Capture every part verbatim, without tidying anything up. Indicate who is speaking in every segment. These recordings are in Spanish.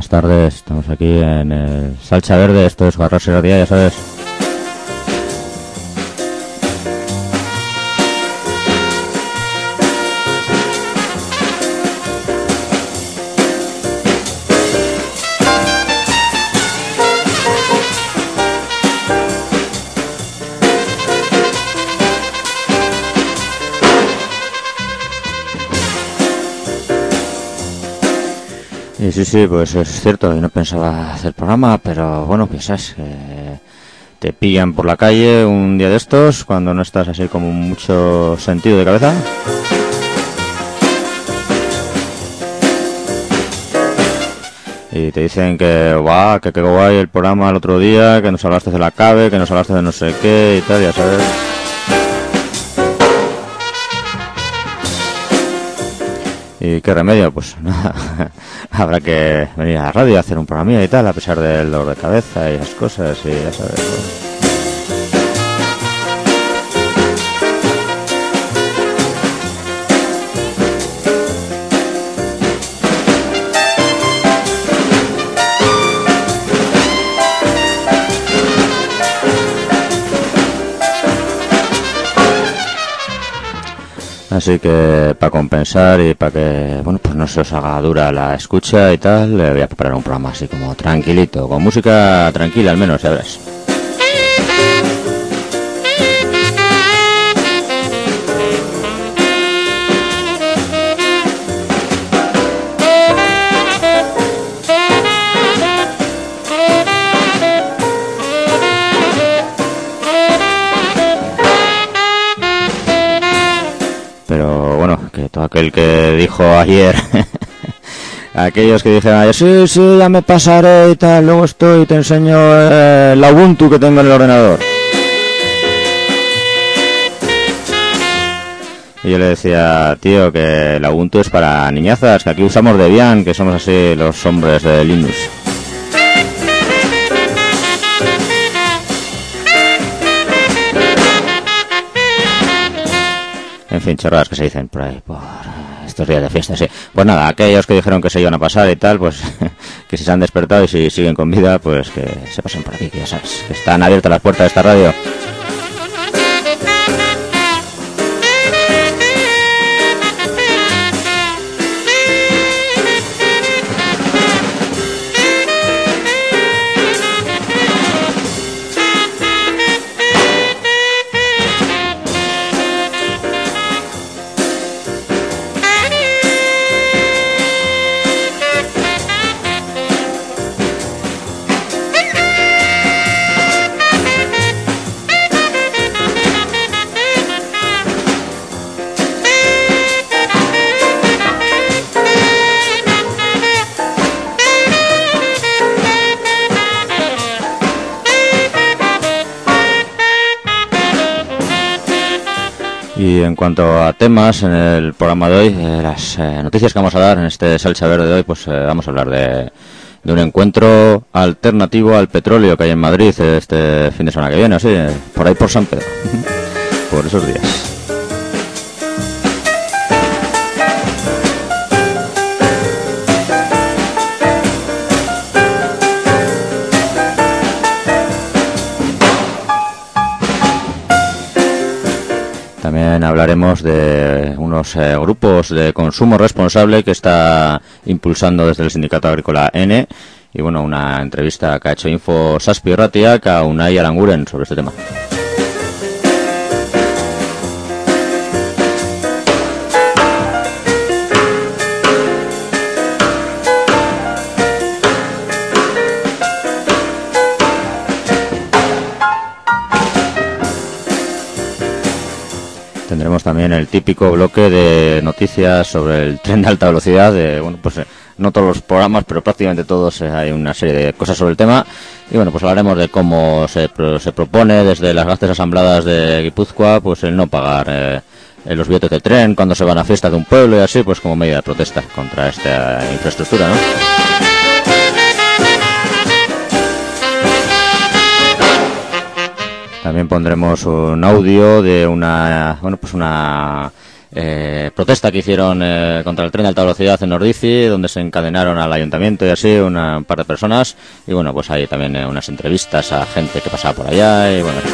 Speaker 1: buenas tardes. Estamos aquí en el Salsa Verde. Esto es Garras y Radía, ya sabes. Y sí, sí, pues es cierto, yo no pensaba hacer programa, pero bueno, pues sabes, eh, te pillan por la calle un día de estos, cuando no estás así como mucho sentido de cabeza. Y te dicen que va, que qué guay el programa el otro día, que nos hablaste de la CABE, que nos hablaste de no sé qué y tal, ya sabes. ¿Y qué remedio? Pues nada, habrá que venir a la radio a hacer un programa y tal, a pesar del dolor de cabeza y las cosas, y ya sabes. Pues. Así que para compensar y para que bueno pues no se os haga dura la escucha y tal, le voy a preparar un programa así como tranquilito, con música tranquila al menos, ya verás. Todo aquel que dijo ayer, aquellos que dijeron ayer, sí, sí, ya me pasaré y tal, luego estoy y te enseño eh, la Ubuntu que tengo en el ordenador. Y yo le decía, tío, que la Ubuntu es para niñazas, que aquí usamos Debian, que somos así los hombres de Linux. En fin, chorradas que se dicen por ahí, por estos días de fiesta, sí. Pues nada, aquellos que dijeron que se iban a pasar y tal, pues que si se han despertado y si siguen con vida, pues que se pasen por aquí, que ya sabes, que están abiertas las puertas de esta radio. Y en cuanto a temas en el programa de hoy, eh, las eh, noticias que vamos a dar en este Salsa Verde de hoy, pues eh, vamos a hablar de, de un encuentro alternativo al petróleo que hay en Madrid este fin de semana que viene, así, eh, por ahí por San Pedro, por esos días. También hablaremos de unos eh, grupos de consumo responsable que está impulsando desde el Sindicato Agrícola N y bueno, una entrevista que ha hecho Info Saspi Ratiak a Unai Aranguren sobre este tema. Tendremos también el típico bloque de noticias sobre el tren de alta velocidad. De, bueno, pues eh, no todos los programas, pero prácticamente todos eh, hay una serie de cosas sobre el tema. Y bueno, pues hablaremos de cómo se, se propone desde las Gastes Asambladas de Guipúzcoa, pues el no pagar eh, los billetes de tren cuando se van a fiestas de un pueblo y así, pues como medida de protesta contra esta infraestructura, ¿no? También pondremos un audio de una, bueno, pues una eh, protesta que hicieron eh, contra el tren de alta velocidad en Ordizzi, donde se encadenaron al ayuntamiento y así una, un par de personas. Y bueno, pues hay también eh, unas entrevistas a gente que pasaba por allá y bueno...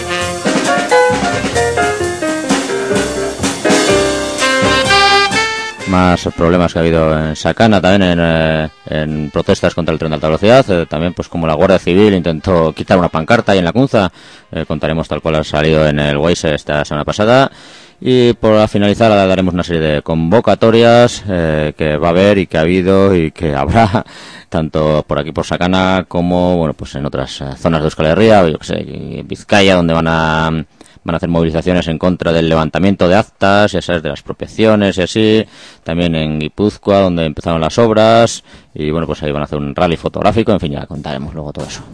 Speaker 1: Más problemas que ha habido en Sacana también en, eh, en protestas contra el tren de alta velocidad, eh, también pues como la Guardia Civil intentó quitar una pancarta ahí en la Cunza, eh, contaremos tal cual ha salido en el Waze esta semana pasada. Y por finalizar daremos una serie de convocatorias eh, que va a haber y que ha habido y que habrá tanto por aquí por Sacana como bueno pues en otras eh, zonas de Euskal Herria, yo que sé, en Vizcaya, donde van a van a hacer movilizaciones en contra del levantamiento de actas, ya sabes, de las expropiaciones y así. También en Guipúzcoa, donde empezaron las obras. Y bueno, pues ahí van a hacer un rally fotográfico. En fin, ya contaremos luego todo eso.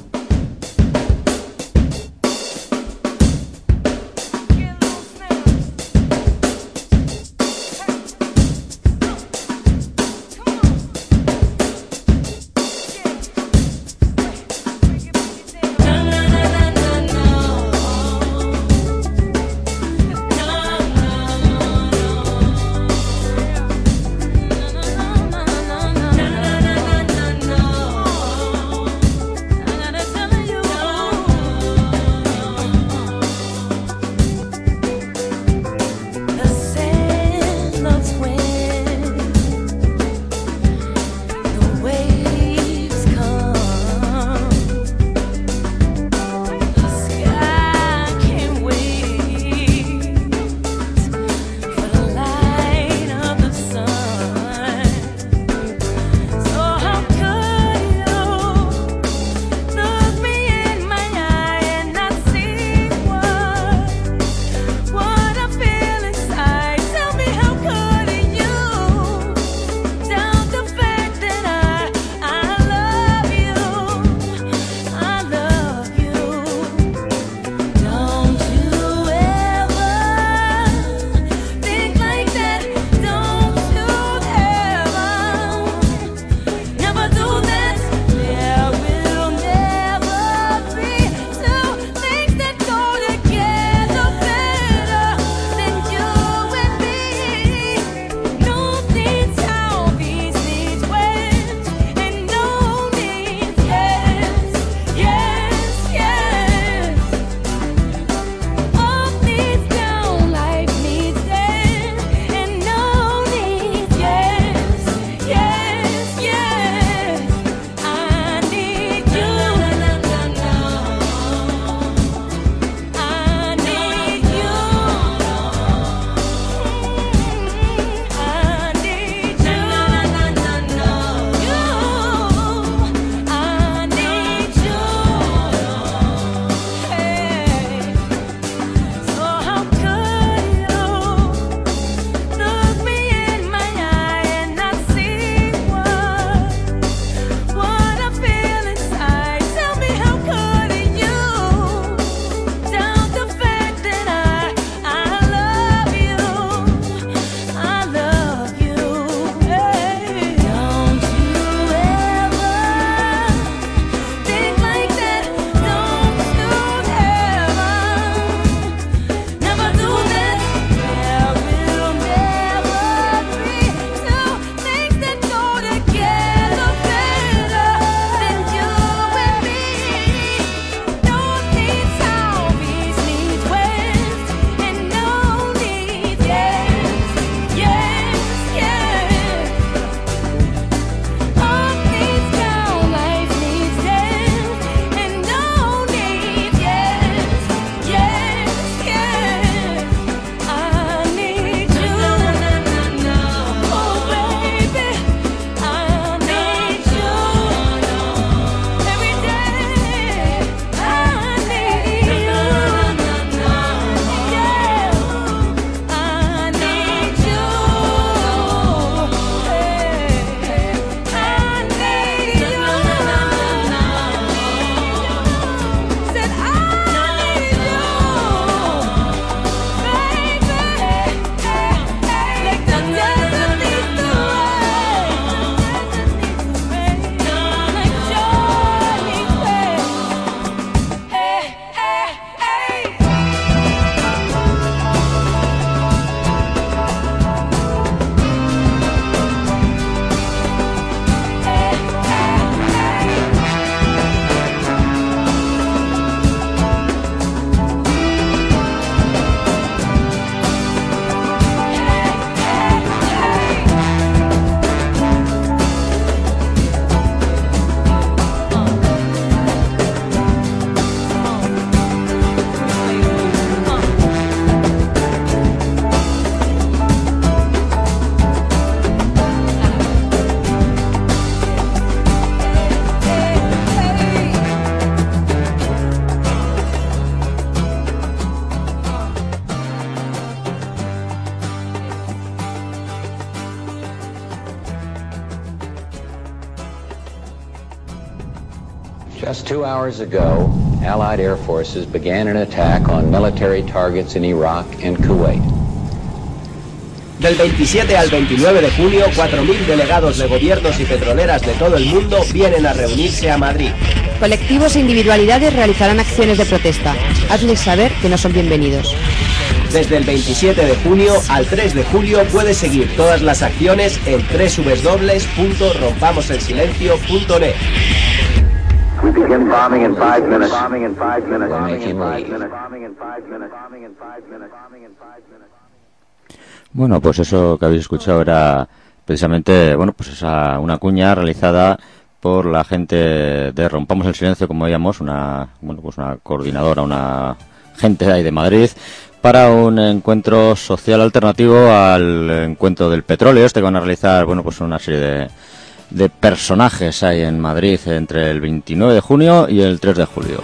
Speaker 2: Just two hours ago, Allied air forces began an attack on military targets in Iraq and Kuwait.
Speaker 3: Del veintisiete al veintinueve de junio, cuatro mil delegados de gobiernos y petroleras de todo el mundo vienen a reunirse a Madrid.
Speaker 4: Colectivos e individualidades realizarán acciones de protesta. Hazles saber que no son bienvenidos.
Speaker 3: Desde el veintisiete de junio al tres de julio puedes seguir todas las acciones en doble u doble u doble u punto rompamos el silencio punto net.
Speaker 5: We begin bombing in five minutes. Bombing in five minutes.
Speaker 2: Bombing in five minutes.
Speaker 5: Bombing in five minutes. Bombing in five minutes. Bombing in five minutes.
Speaker 1: Bueno, pues eso que habéis escuchado era precisamente, bueno, pues esa una cuña realizada por la gente de Rompamos el Silencio, como veíamos, una, bueno, pues una coordinadora, una gente de ahí de Madrid, para un encuentro social alternativo al encuentro del petróleo, este que van a realizar, bueno, pues una serie de, de personajes ahí en Madrid entre el veintinueve de junio y el tres de julio.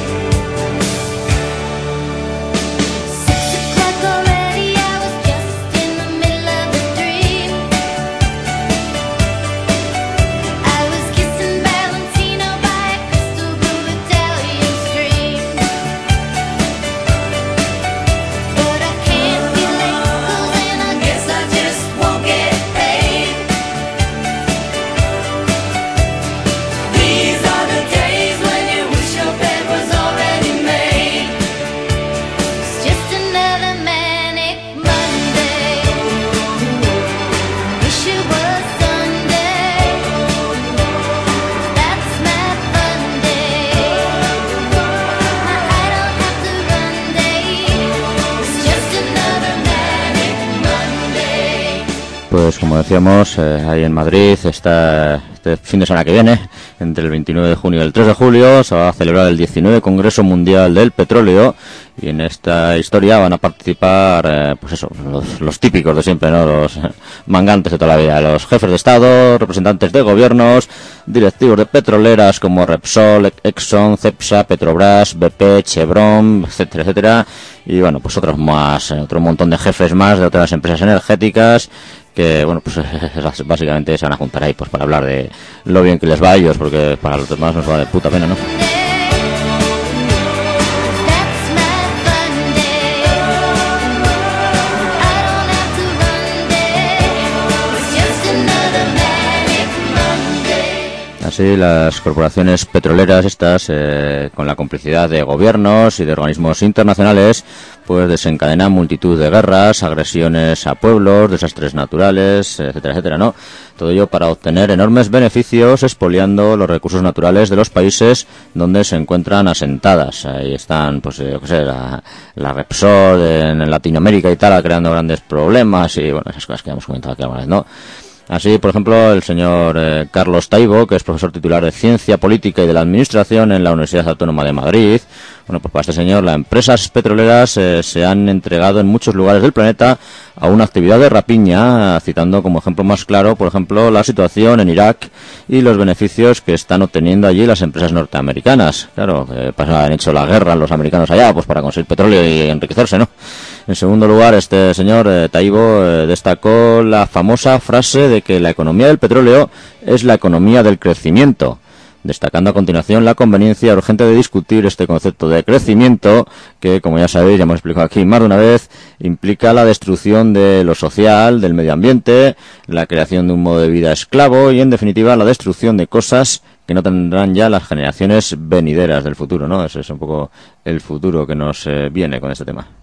Speaker 1: Pues como decíamos, eh, ahí en Madrid, está este fin de semana que viene, entre el veintinueve de junio y el tres de julio, se va a celebrar el diecinueve Congreso Mundial del Petróleo, y en esta historia van a participar, eh, pues eso, los, los típicos de siempre, ¿no? Los mangantes de toda la vida, los jefes de Estado, representantes de gobiernos, directivos de petroleras como Repsol, Exxon, Cepsa, Petrobras, B P, Chevron, etcétera, etcétera, y bueno, pues otros más, otro montón de jefes más de otras empresas energéticas, que bueno, pues básicamente se van a juntar ahí pues para hablar de lo bien que les va a ellos, porque para los demás nos va de puta pena, ¿no? Así, las corporaciones petroleras estas, eh, con la complicidad de gobiernos y de organismos internacionales, pues desencadenan multitud de guerras, agresiones a pueblos, desastres naturales, etcétera, etcétera, ¿no? Todo ello para obtener enormes beneficios, expoliando los recursos naturales de los países donde se encuentran asentadas. Ahí están, pues, yo qué sé, la, la Repsol en Latinoamérica y tal, creando grandes problemas y, bueno, esas cosas que hemos comentado aquí alguna vez, ¿no? Así, por ejemplo, el señor eh, Carlos Taibo, que es profesor titular de Ciencia Política y de la Administración en la Universidad Autónoma de Madrid. Bueno, pues para este señor, las empresas petroleras eh, se han entregado en muchos lugares del planeta a una actividad de rapiña, citando como ejemplo más claro, por ejemplo, la situación en Irak y los beneficios que están obteniendo allí las empresas norteamericanas. Claro, eh, han hecho la guerra los americanos allá, pues para conseguir petróleo y enriquecerse, ¿no? En segundo lugar, este señor eh, Taibo eh, destacó la famosa frase de que la economía del petróleo es la economía del crecimiento, destacando a continuación la conveniencia urgente de discutir este concepto de crecimiento que, como ya sabéis, ya hemos explicado aquí más de una vez, implica la destrucción de lo social, del medio ambiente, la creación de un modo de vida esclavo y, en definitiva, la destrucción de cosas que no tendrán ya las generaciones venideras del futuro, ¿no? Ese es un poco el futuro que nos eh, viene con este tema.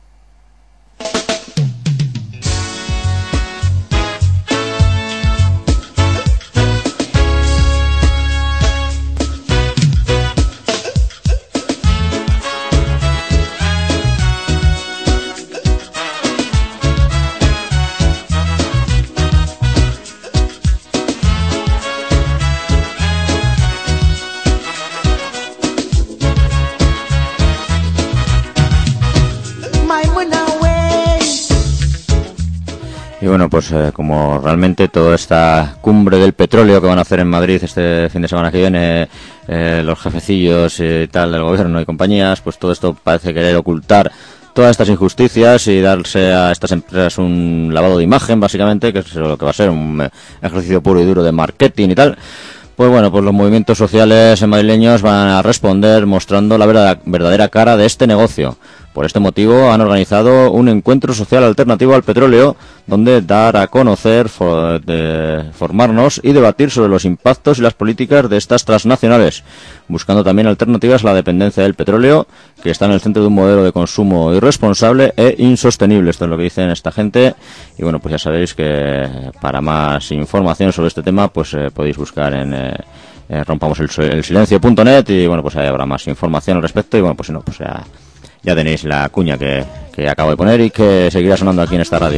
Speaker 1: Y bueno, pues eh, como realmente toda esta cumbre del petróleo que van a hacer en Madrid este fin de semana que viene, eh, los jefecillos y tal del gobierno y compañías, pues todo esto parece querer ocultar todas estas injusticias y darse a estas empresas un lavado de imagen, básicamente, que es lo que va a ser un ejercicio puro y duro de marketing y tal. Pues bueno, pues los movimientos sociales madrileños van a responder mostrando la verdad, verdadera cara de este negocio. Por este motivo han organizado un encuentro social alternativo al petróleo, donde dar a conocer, for, de, formarnos y debatir sobre los impactos y las políticas de estas transnacionales, buscando también alternativas a la dependencia del petróleo, que está en el centro de un modelo de consumo irresponsable e insostenible. Esto es lo que dicen esta gente. Y bueno, pues ya sabéis que para más información sobre este tema, pues eh, podéis buscar en eh, eh, rompamos el, el silencio punto net y bueno, pues ahí habrá más información al respecto. Y bueno, pues si no, pues ya... Ya tenéis la cuña que, que acabo de poner y que seguirá sonando aquí en esta radio.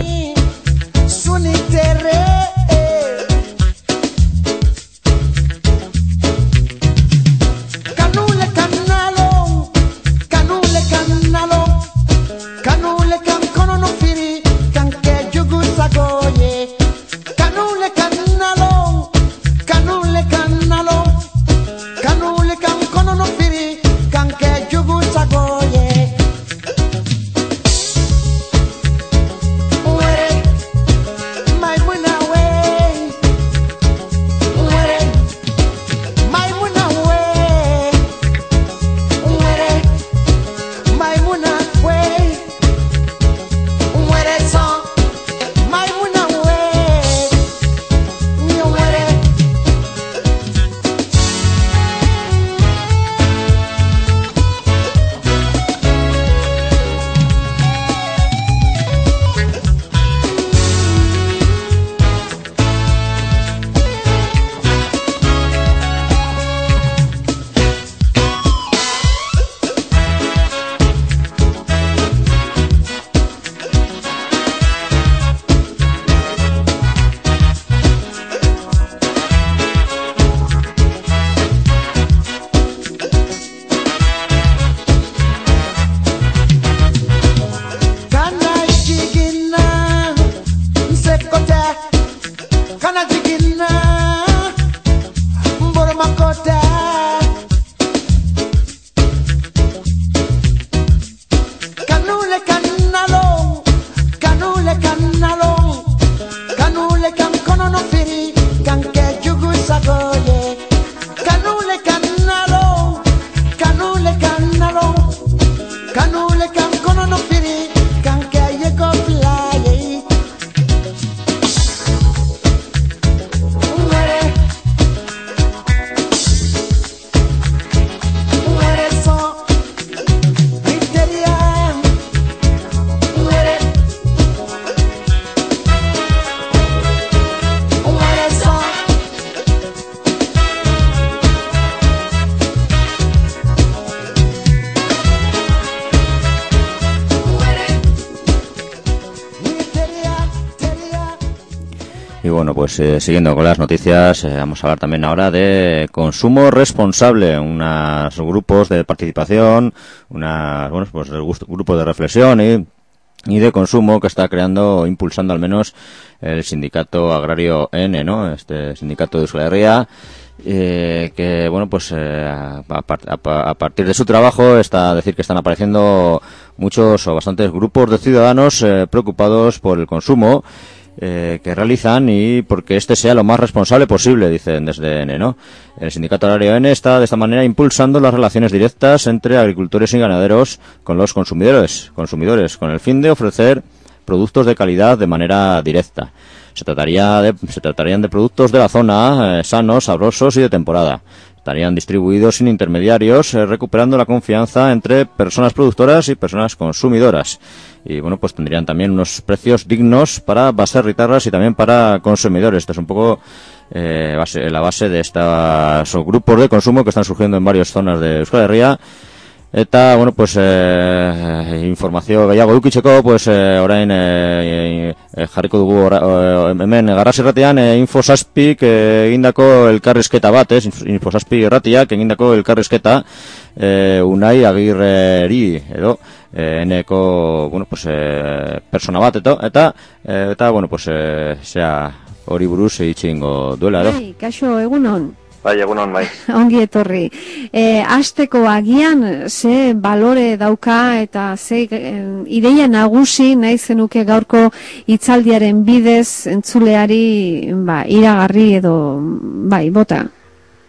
Speaker 1: Y bueno, pues eh, siguiendo con las noticias, eh, vamos a hablar también ahora de consumo responsable, unos grupos de participación, unas, bueno, pues grupos de reflexión y, y de consumo que está creando, impulsando al menos el sindicato agrario N, ¿no? Este sindicato de Euskal Herria, eh, que bueno, pues eh, a, a, a partir de su trabajo está a decir que están apareciendo muchos o bastantes grupos de ciudadanos eh, preocupados por el consumo Eh, que realizan y porque este sea lo más responsable posible, dicen desde N, ¿no? El sindicato agrario N está de esta manera impulsando las relaciones directas entre agricultores y ganaderos con los consumidores, consumidores, con el fin de ofrecer productos de calidad de manera directa. Se trataría de, se tratarían de productos de la zona, eh, sanos, sabrosos y de temporada. Estarían distribuidos sin intermediarios, eh, recuperando la confianza entre personas productoras y personas consumidoras. Y bueno, pues tendrían también unos precios dignos para baserritarras y también para consumidores. Esto es un poco eh, base, la base de estos grupos de consumo que están surgiendo en varias zonas de Euskal Herria. Eta, bueno, pues eh, informazio gehiago edukitzeko, pues eh, orain eh, eh, jarriko dugu ora, eh, hemen Garrasi irratian eh, Infosazpik eh, egindako elkarrizketa bat, ez? Infosazpik irratiak egindako elkarrizketa eh, Unai Agirreri edo eh, eneko, bueno, pues eh, persona bat eto, eta eh, eta, bueno, pues eh, sea hori buruz itxingo duela, edo?
Speaker 6: Bai, kaixo, egunon.
Speaker 7: Bai, egunon, bai.
Speaker 6: Ongi etorri. E, Azteko agian ze balore dauka eta ze e, ideia nagusi nahi zenuke gaurko hitzaldiaren bidez entzuleari ba, iragarri edo bai, bota.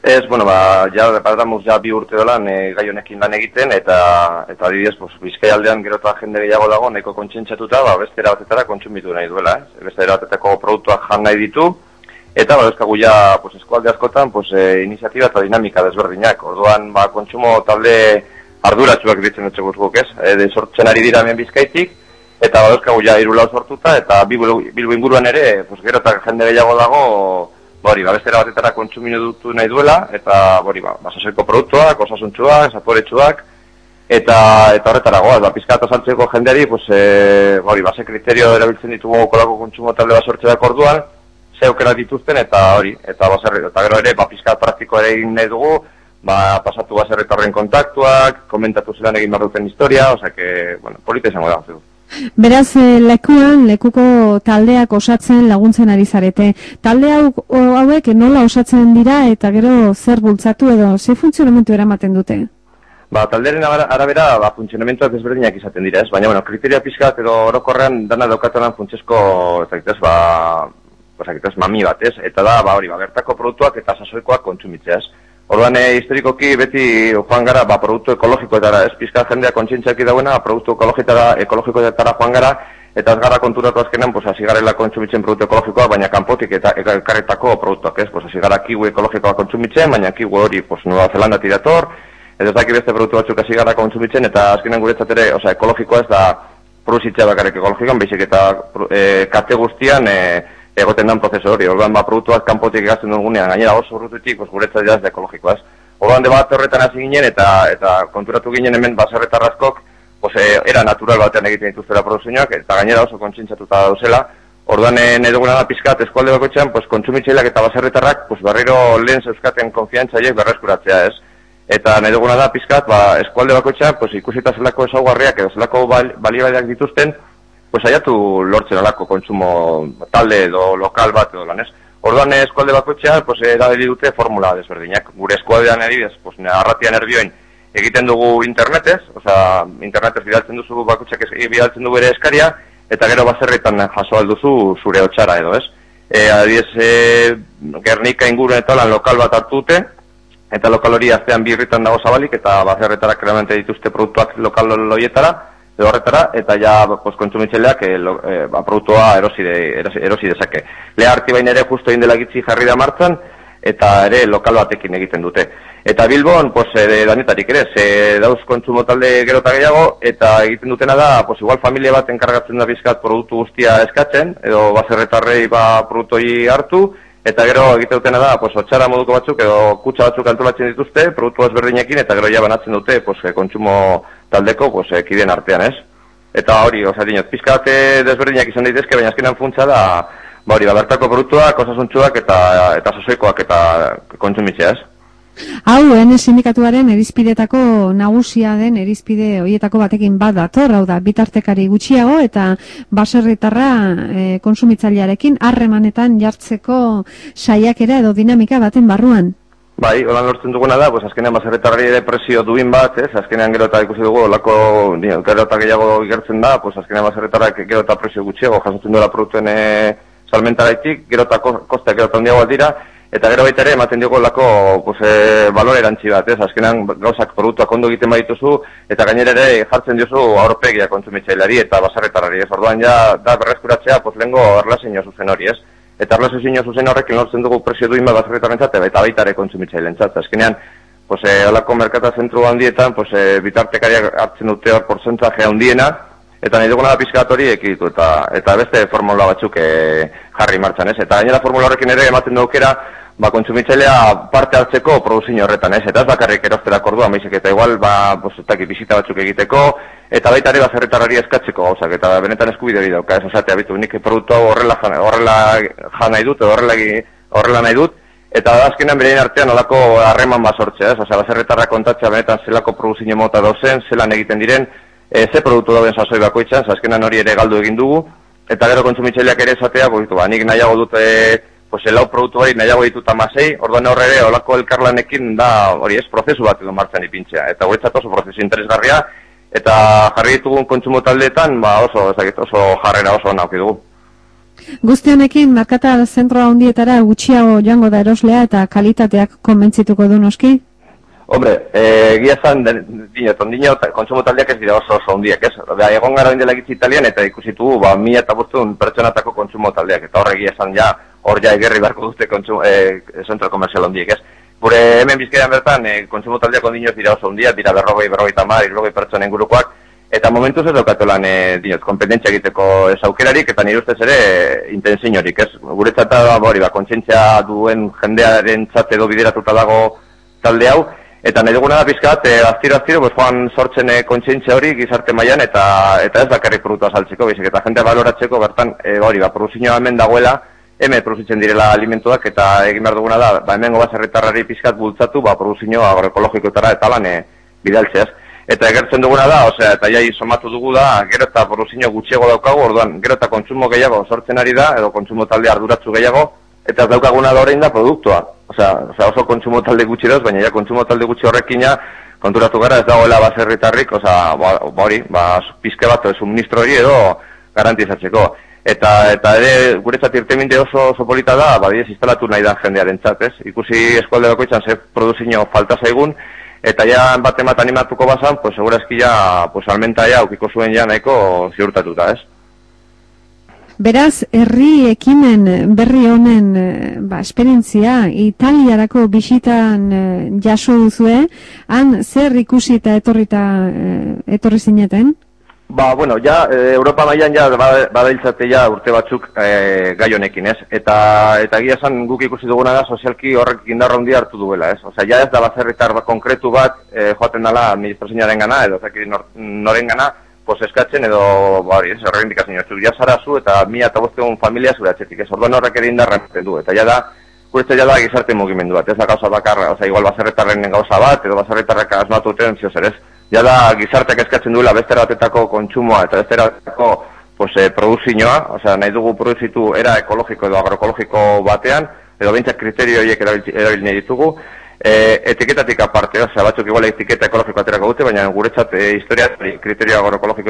Speaker 7: Ez, bueno, ba, ja, badamuz ja bi urte dolan e, gai honekin lan egiten, eta eta adibidez, pues, Bizkaialdean gero eta jende gehiago dago, nahiko kontzientziatuta, ba, beste erabatetara kontsumitu nahi duela, ez? Beste erabatetako produktuak jan nahi ditu, eta badezkagu ja, pues, eskualde askotan, pues, e, iniziatiba eta dinamika desberdinak. Orduan, ba, kontsumo talde arduratsuak ditzen dutxeko guk, ez? E, sortzen ari dira hemen Bizkaitik, eta badezkagu ja hiru lau sortuta, eta Bilbo inguruan ere, pues, gero eta jende gehiago dago, Bori, ba, beste erabatetara kontsuminu dutu nahi duela, eta, bori, ba, basasoiko produktuak, osasuntsuak, zaporetsuak, eta, eta horretara goaz, ba, pizka eta saltzeko jendeari, pues, e, bori, base kriterio erabiltzen ditugu kolako kontsumo talde basortzeak orduan, ze aukera dituzten, eta hori, eta baserri, eta gero ere, ba, pizka praktiko ere egin nahi dugu, ba, pasatu baserritarren kontaktuak, komentatu zelan egin behar duten historia, osea, que, bueno, polita izango da, zeu.
Speaker 6: Beraz, lekuan, lekuko taldeak osatzen laguntzen ari zarete. Talde hau, hauek nola osatzen dira eta gero zer bultzatu edo ze funtzionamentu eramaten dute?
Speaker 7: Ba, talderen arabera, ba, funtzionamentuak desberdinak izaten dira, ez? Baina, bueno, kriteria pizkat edo orokorrean dana daukatalan funtsezko, ezagitez, ba, ezagitez, mami bat, ez? Eta da, ba, hori, ba, bertako produktuak eta sasoikoak kontsumitzea, ez? Orduan, e, historikoki beti joan gara, ba, produktu ekologikoetara, ez pizka jendea kontzientziaki dauena, produktu ekologikoetara joan gara, eta ez gara konturatu azkenan, pues, hasi garela kontsumitzen produktu ekologikoa, baina kanpotik eta ekarretako produktuak, ez? Pues, hasi gara kiwi ekologikoa kontsumitzen, baina kiwi hori, pues, Nueva Zelandatik dator, eta ez daki beste produktu batzuk hasi gara kontsumitzen, eta azkenan guretzat ere, osea, ekologikoa ez da produzitzea bakarrik ekologikoan, baizik eta e, kate guztian, e, egoten dan prozesu hori. Orduan, ba, produktuak kanpotik egazten dugunean, gainera oso urrututik, pues, guretzat jaz da ekologikoaz. Orduan, debat horretan hasi ginen, eta eta konturatu ginen hemen baserritarrazkok, pues, e, era natural batean egiten dituztela produzioak, eta gainera oso kontzientzatuta dauzela. Orduan, e, nahi duguna da pizkat eskualde bakoitzean, pues, kontsumitzaileak eta baserritarrak, pues, berriro lehen zeuzkaten konfiantzaiek berreskuratzea, ez? Eta nahi duguna da pizkat, ba, eskualde bakoitzean, pues, ikusita zelako ezaugarriak edo zelako bal, balibaideak dituzten, pues saiatu lortzen olako kontsumo talde edo lokal bat edo lan, ez? Orduan eskualde bakoitzean, pues erabili dute formula desberdinak. Gure eskualdean adibidez, pues arratia Nerbion egiten dugu internetez, osea, internetez bidaltzen duzu bakoitzak bidaltzen du bere eskaria, eta gero baserritan jaso alduzu zure hotsara edo, ez? Eh, adibidez, e, Gernika inguruen eta lan lokal bat hartu dute, eta lokal hori aztean bi irritan dago zabalik, eta baserretara kreamente dituzte produktuak lokal horietara, edo horretara, eta ja pues, kontsumitzaileak e, e, ba, produktua erosi, de, erosi, erosi dezake. Lea harti baina ere justo egin dela gitzi jarri da martzan, eta ere lokal batekin egiten dute. Eta Bilbon, pues, e, danetarik ere, ze dauz kontsumo talde gero eta gehiago, eta egiten dutena da, pues, igual familia bat enkargatzen da bizkat produktu guztia eskatzen, edo baserretarrei ba, produktoi hartu, eta gero egiten dutena da, pues, otxara moduko batzuk, edo kutsa batzuk antolatzen dituzte, produktu ezberdinekin, eta gero ja banatzen dute, pues, kontsumo taldeko, pues, kideen artean, ez? Eta hori, oza, dinot, pizkat desberdinak izan daitezke, baina azkenan funtsa da, ba hori, bertako produktuak, osasuntsuak eta eta sosoikoak eta kontsumitzea, ez?
Speaker 6: Hau, ene sindikatuaren erizpidetako nagusia den erizpide horietako batekin bat dator, hau da, bitartekari gutxiago eta baserritarra e, konsumitzailearekin harremanetan jartzeko saiakera edo dinamika baten barruan.
Speaker 7: Bai, holan lortzen duguna da, pues azkenean baserritarri ere presio duin bat, ez? Azkenean gero eta ikusi dugu, olako gero eta gehiago igertzen da, pues azkenean baserritarrak gero eta presio gutxiago jasotzen duela produktuen e, salmentaraitik, gero eta kosta gero eta handiago dira, eta gero baita ere ematen dugu olako pues, e, balore erantzi bat, ez? Azkenean gauzak produktuak ondo egiten badituzu, eta gainera ere jartzen diozu aurpegia kontsumitzaileari eta baserritarrari, ez? Orduan ja da berreskuratzea, pues lengo erlazio zuzen hori, ez? Eta erlazio zuzen horrekin lortzen dugu presio duin bat baserritarrentzat eta baita ere kontsumitzailentzat. Azkenean, pues, e, olako merkata zentru handietan, pues, e, bitartekariak hartzen dute hor portzentaje handiena, eta nahi duguna da pizkat hori ekiditu, eta, eta beste formula batzuk e, jarri martxan, ez? Eta gainera formula horrekin ere ematen du aukera, ba, kontsumitzailea parte hartzeko produzio horretan, ez? Eta ez bakarrik erosterak orduan, baizik, eta igual, ba, pues, etaki, bisita batzuk egiteko, eta baita ere baserritarrari eskatzeko gauzak, eta benetan eskubide hori dauka, ez osatea bitu, nik produktu hau horrela jan, horrela jan nahi dut, horrela, horrela nahi dut, eta azkenean berein artean olako harreman bat sortzea, ez? Osea, baserritarra kontatzea benetan zelako produzio mota dauzen, zelan egiten diren, e, ze produktu dauden sasoi bakoitzan, azkenan hori ere galdu egin dugu, eta gero kontsumitzaileak ere esatea, pues, ba, nik nahiago dut, e, pues, elau produktu hori nahiago ditut amasei, orduan horre ere, olako elkarlanekin da, hori ez, prozesu bat edo martxan ipintzea, eta guretzat oso prozesu interesgarria, eta jarri ditugun kontsumo taldeetan, ba oso, ezagit, oso jarrera oso nauki dugu.
Speaker 6: Guzti honekin, merkatal zentroa handietara gutxiago joango da eroslea eta kalitateak konbentzituko du noski?
Speaker 7: Hombre, egia zan, dinot, ondino, kontsumo taldeak ez dira oso oso handiak, ez? Da, egon gara indela gitzi italian eta ikusitugu, ba, mila eta bostun pertsonatako kontsumo taldeak, eta horre egia zan, ja, hor ja egerri beharko dute kontsumo, e, zentro komerzial handiak, ez? Gure hemen Bizkaian bertan, e, kontsumo taldeak ondino ez dira oso handiak, dira berrogei, berrogei tamar, irrogei pertsonen gurukoak, eta momentuz ez daukatolan, e, dinot, kompetentzia egiteko ez aukerarik, eta nire ustez ere, e, intentzinorik, ez? Guretzat da, hori, ba, kontzientzia duen jendearen txat edo bideratuta dago talde hau, eta nahi duguna da pizkat, e, aztiro-aztiro, pues, joan sortzen e, kontzientzia hori gizarte mailan eta eta ez bakarrik produktua saltzeko, baizik, eta jente baloratzeko bertan, e, hori, ba, produzioa hemen dagoela, hemen produzitzen direla alimentuak, eta egin behar duguna da, ba, hemengo baserritarrari pizkat bultzatu, ba, produzioa agroekologikoetara eta lan e, bidaltzeaz. Eta egertzen duguna da, osea, eta jai somatu dugu da, gero eta produzio gutxiago daukagu, orduan, gero eta kontsumo gehiago sortzen ari da, edo kontsumo talde arduratsu gehiago, eta ez daukaguna da orain da produktua. Osea, osea, oso kontsumo talde gutxi dauz, baina ja kontsumo talde gutxi horrekina konturatu gara ez dagoela baserritarrik, osea, ba, ba hori, ba, pizke bat suministro hori edo garantizatzeko. Eta eta ere guretzat irtenbide oso oso polita da, badiez instalatu nahi da jendearentzat, ez? Ikusi eskualde bakoitzan ze produzio falta zaigun, eta ja bat emat animatuko bazan, pues segurazki ja, pues almenta ja ukiko zuen ja nahiko ziurtatuta, ez?
Speaker 6: Beraz, herri ekimen berri honen ba, esperientzia Italiarako bisitan jaso duzue, han zer ikusi eta etorrita etorri zineten?
Speaker 7: Ba, bueno, ja, Europa mailan ja badailtzate ja urte batzuk e, gai honekin, ez? Eta eta egia esan guk ikusi duguna da sozialki horrek indarra handia hartu duela, ez? Osea, ja ez da baserritar bat konkretu bat e, joaten dela administrazioarengana edo zaki norengana, pues eskatzen edo, ba hori, ez, erreindikazio txuk, ja zara zu eta mila eta bostehun familia zure atxetik, ez, orduan horrek ere indarra ematen du, eta ja da, guretze ja da gizarte mugimendu bat, ez da gauza bakarra, oza, igual baserretarren gauza bat, edo baserretarrak asmatu duten ziozer, ez, ja da gizarteak eskatzen duela bestera batetako kontsumoa eta bestera batetako, pues, eh, produzioa, oza, nahi dugu produzitu era ekologiko edo agroekologiko batean, edo bintzak kriterio horiek erabil nahi ditugu, E, etiketatik aparte, osea, batzuk igual etiketa ekologiko aterako dute, baina guretzat e, historia kriterio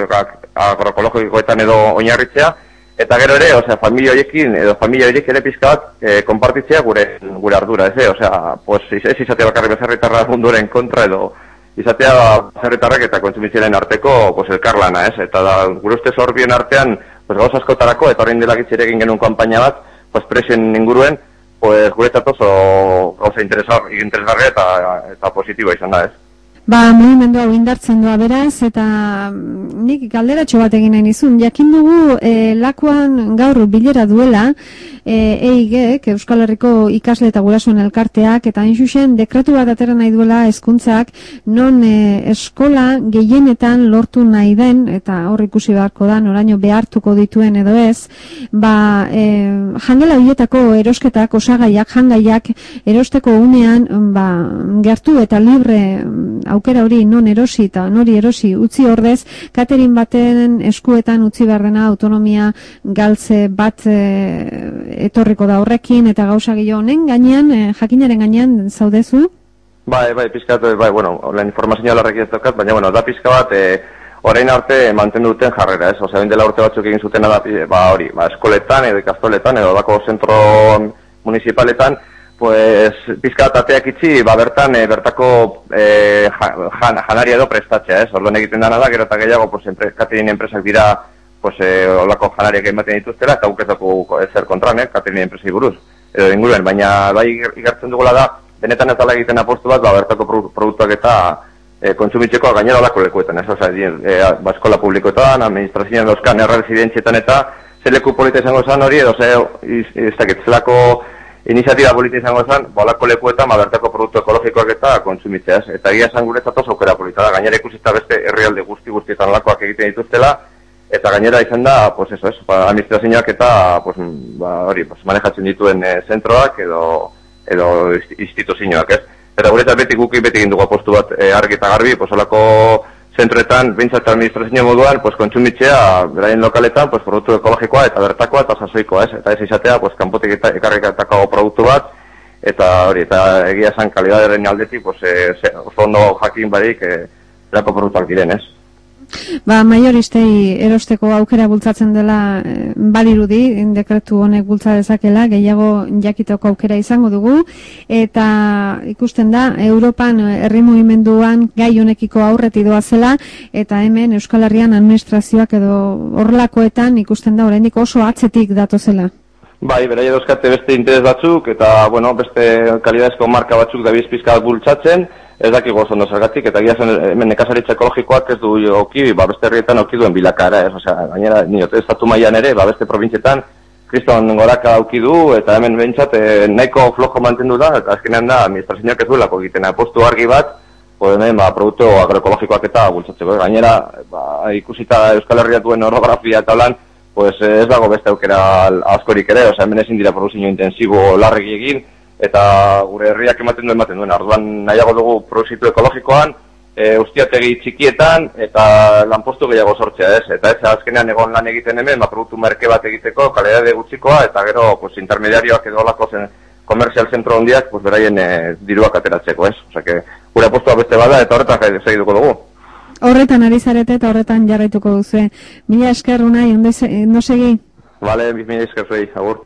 Speaker 7: agroekologikoetan edo oinarritzea, eta gero ere, osea, familia horiekin edo familia horiek ere pizka bat e, konpartitzea gure gure ardura, ez, osea, pues ez izatea bakarri bezarritarra munduren kontra edo izatea bezarritarrak eta kontsumitzaileen arteko, pues elkarlana, ez, eta da, gure ustez hor bien artean, pues gauz askotarako, eta horrein dela gitzere egin genuen kanpaina bat, pues presioen inguruen, pues guretzat oso gauza interesgarria eta, eta positiboa izan da, ez?
Speaker 6: Ba, mugimendu hau indartzen doa beraz, eta nik galderatxo bat egin nahi nizun. Jakin dugu, e, lakuan gaur bilera duela, e, E I G-ek, Euskal Herriko ikasle eta gurasoen elkarteak, eta hain zuzen, dekretu bat atera nahi duela hezkuntzak non e, eskola gehienetan lortu nahi den, eta hor ikusi beharko da, noraino behartuko dituen edo ez, ba, e, jangela horietako erosketak, osagaiak, jangaiak, erosteko unean, ba, gertu eta libre aukera hori non erosi eta nori erosi utzi ordez, katerin baten eskuetan utzi behar dena autonomia galtze bat e, etorriko da horrekin, eta gauza gehiago honen gainean, e, jakinaren gainean zaudezu?
Speaker 7: Bai, bai, pizkat, bai, bueno, la informazioa larreki ez daukat, baina, bueno, da pizka bat, e, orain arte mantendu duten jarrera, ez? Osea, dela urte batzuk egin zutena da, ba, hori, ba, eskoletan edo ikastoletan edo dako zentro municipaletan, pues pizkat ateak itxi, ba bertan e, bertako e, jan, janaria edo prestatzea, ez? Orduan egiten dana da, gero eta gehiago, pues empre, catering enpresak dira, pues e, olako janariak ematen dituztela, eta guk ez dugu ezer kontran, eh, catering enpresei buruz, edo inguruen, baina bai igartzen dugula da, benetan ez dala egiten apostu bat, ba bertako produktuak eta e, kontsumitzeko gainera olako lekuetan, ez? Osea, e, ba, eskola publikoetan, administrazioan dauzkan errezidentzietan eta zeleku polita izango zen hori, edo ze, ez dakit, zelako iniziatiba polita izango zen, bolako lekuetan, bertako produktu ekologikoak eta kontsumitzeaz. Eta egia esan guretzat oso aukera polita da. Gainera ikusita beste herrialde guzti guztietan lakoak egiten dituztela, eta gainera izan da, pues eso, es, ba, administrazioak eta, pues, ba, hori, pues, manejatzen dituen e, zentroak edo, edo instituzioak, ez? Eta guretzat beti guki beti egin dugu apostu bat e, argi eta garbi, pues, olako zentroetan, bintzat administrazio moduan, pues, kontsumitzea, beraien lokaletan, pues, produktu ekologikoa eta bertakoa eta sasoikoa, ez? Eta ez izatea, pues, kanpotik ekarrikatako produktu bat, eta hori, eta egia esan kalidaderen aldetik, pues, e, oso ondo jakin barik, e, erako produktuak diren, ez?
Speaker 6: Ba, maioristei erosteko aukera bultzatzen dela e, badirudi, dekretu honek bultza dezakela, gehiago jakiteko aukera izango dugu, eta ikusten da, Europan herri mugimenduan gai honekiko aurreti doazela, eta hemen Euskal Herrian administrazioak edo horrelakoetan ikusten da oraindik oso atzetik datozela.
Speaker 7: Bai, beraia dauzkate beste interes batzuk, eta, bueno, beste kalidadezko marka batzuk da bizpizka bultzatzen, ez dakiko oso ondo zergatik, eta gira zen hemen nekazaritza ekologikoak ez du auki, ba, beste herrietan auki duen bilakara, ez, osea, gainera, nio, estatu mailan ere, ba, beste probintzietan, kriston goraka auki du, eta hemen behintzat, e, nahiko flojo mantendu da, eta azkenean da, administrazioak ez duelako egiten, apostu argi bat, hemen, ba, produktu agroekologikoak eta bultzatzeko, gainera, ba, ikusita Euskal Herria duen orografia eta holan, pues ez dago beste aukera askorik ere, osea, hemen ezin dira produzio intensibo larregi egin, eta gure herriak ematen du ematen duen. Orduan nahiago dugu produzitu ekologikoan, e, ustiategi txikietan, eta lanpostu gehiago sortzea, ez? Eta ez azkenean egon lan egiten hemen, ba, produktu merke bat egiteko, kalidade gutxikoa, eta gero, pues, intermediarioak edo olako zen komerzial zentro hondiak, pues, beraien e, diruak ateratzeko, ez? Osea, que gure apostua beste bada, eta horretan segituko dugu.
Speaker 6: Horretan ari zarete eta horretan jarraituko duzu. Mila esker, Unai, ondo segi?
Speaker 7: Vale, mila esker zuei, agur.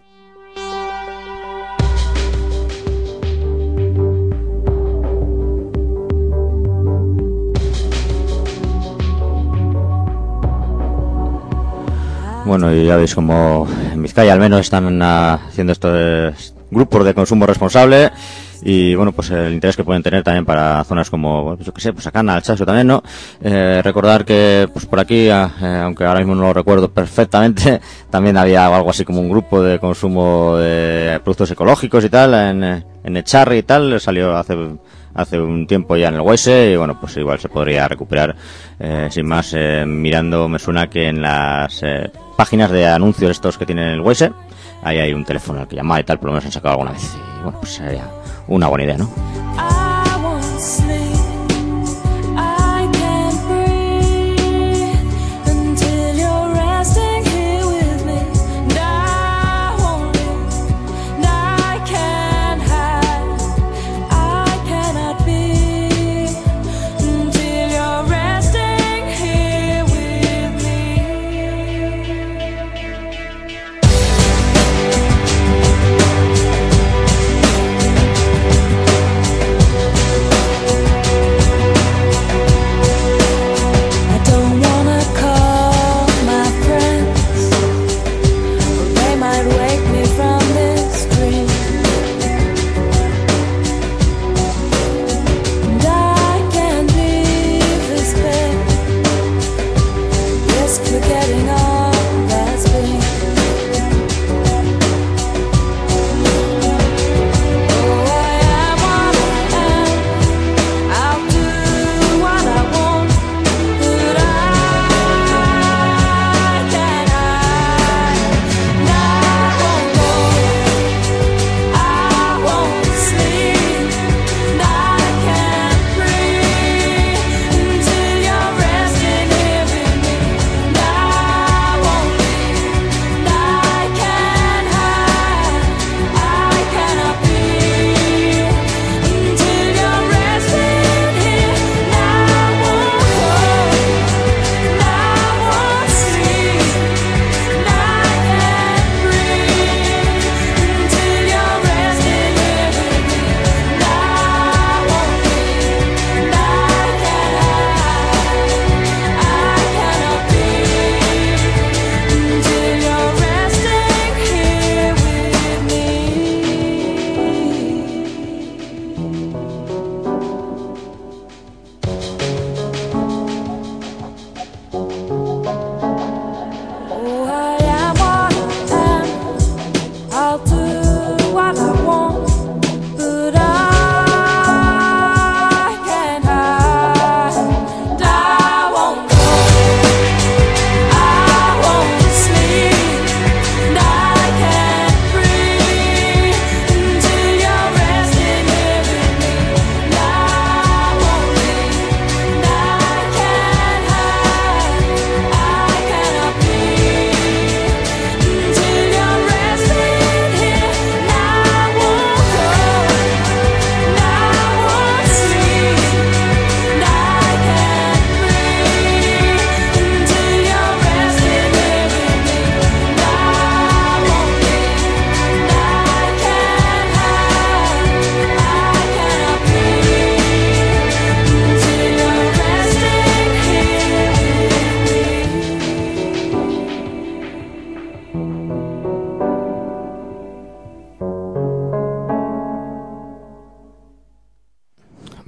Speaker 1: Bueno, y ya veis como en Vizcaya al menos están haciendo estos grupos de consumo responsable. Y bueno, pues el interés que pueden tener también para zonas como, yo qué sé, pues acá en Alsacio también, ¿no? Eh, recordar que, pues por aquí, eh, aunque ahora mismo no lo recuerdo perfectamente, también había algo así como un grupo de consumo de productos ecológicos y tal, en, en Echarri y tal, salió hace, hace un tiempo ya en el Weise, y bueno, pues igual se podría recuperar, eh, sin más, eh, mirando, me suena que en las eh, páginas de anuncios estos que tienen el Weise, ahí hay un teléfono al que llamar y tal, por lo menos han sacado alguna vez, y bueno, pues sería una buena idea, ¿no?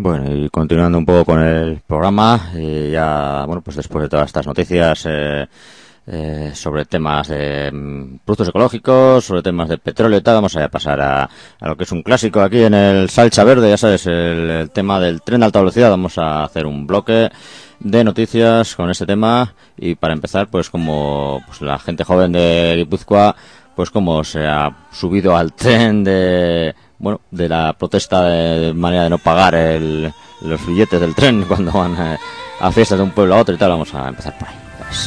Speaker 1: Bueno, y continuando un poco con el programa, y ya, bueno, pues después de todas estas noticias eh, eh, sobre temas de mm, productos ecológicos, sobre temas de petróleo y tal, vamos a pasar a, a lo que es un clásico aquí en el Salcha Verde, ya sabes, el, el tema del tren de alta velocidad. Vamos a hacer un bloque de noticias con este tema, y para empezar, pues como pues la gente joven de Guipúzcoa, pues como se ha subido al tren de... bueno, de la protesta de manera de no pagar el, los billetes del tren cuando van eh, a fiestas de un pueblo a otro y tal. Vamos a empezar por ahí. Pues.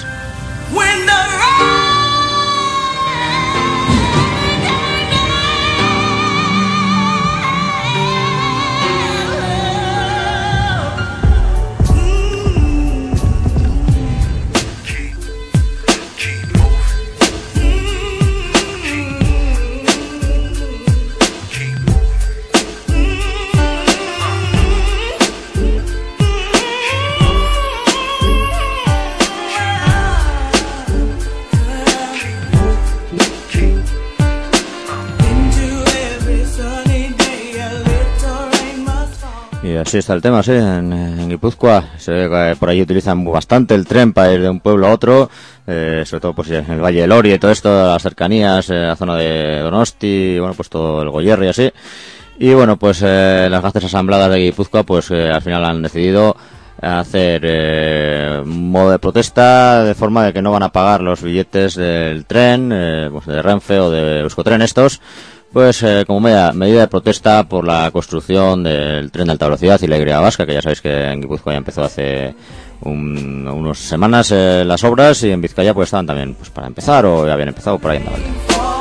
Speaker 1: Y así está el tema, sí, en, en Guipúzcoa. Se ve que por allí utilizan bastante el tren para ir de un pueblo a otro, eh, sobre todo pues en el Valle del Oria y todo esto, las cercanías, eh, la zona de Donosti, bueno, pues todo el Goierri y así. Y bueno, pues eh, las gaztes asambladas de Guipúzcoa, pues eh, al final han decidido hacer eh, un modo de protesta de forma de que no van a pagar los billetes del tren, eh, pues de Renfe o de Euskotren estos, pues eh, como medida, medida de protesta por la construcción del tren de alta velocidad y la Y vasca, que ya sabéis que en Guipúzcoa ya empezó hace un, unas semanas eh, las obras, y en Vizcaya pues estaban también pues para empezar o ya habían empezado por ahí en la vuelta.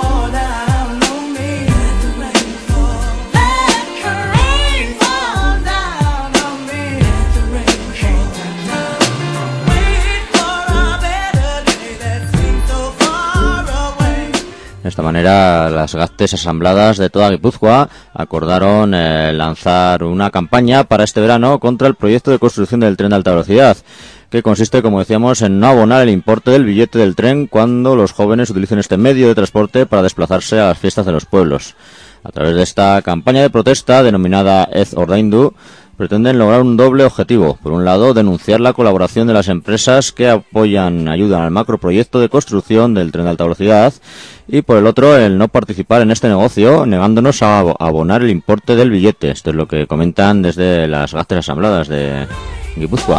Speaker 1: De esta manera, las gaztes asambladas de toda Guipúzcoa acordaron eh, lanzar una campaña para este verano contra el proyecto de construcción del tren de alta velocidad, que consiste, como decíamos, en no abonar el importe del billete del tren cuando los jóvenes utilicen este medio de transporte para desplazarse a las fiestas de los pueblos. A través de esta campaña de protesta, denominada Ez Ordaindu, pretenden lograr un doble objetivo. Por un lado, denunciar la colaboración de las empresas que apoyan, ayudan al macroproyecto de construcción del tren de alta velocidad, y por el otro, el no participar en este negocio, negándonos a abonar el importe del billete. Esto es lo que comentan desde las gaztes asambladas de Guipúzcoa.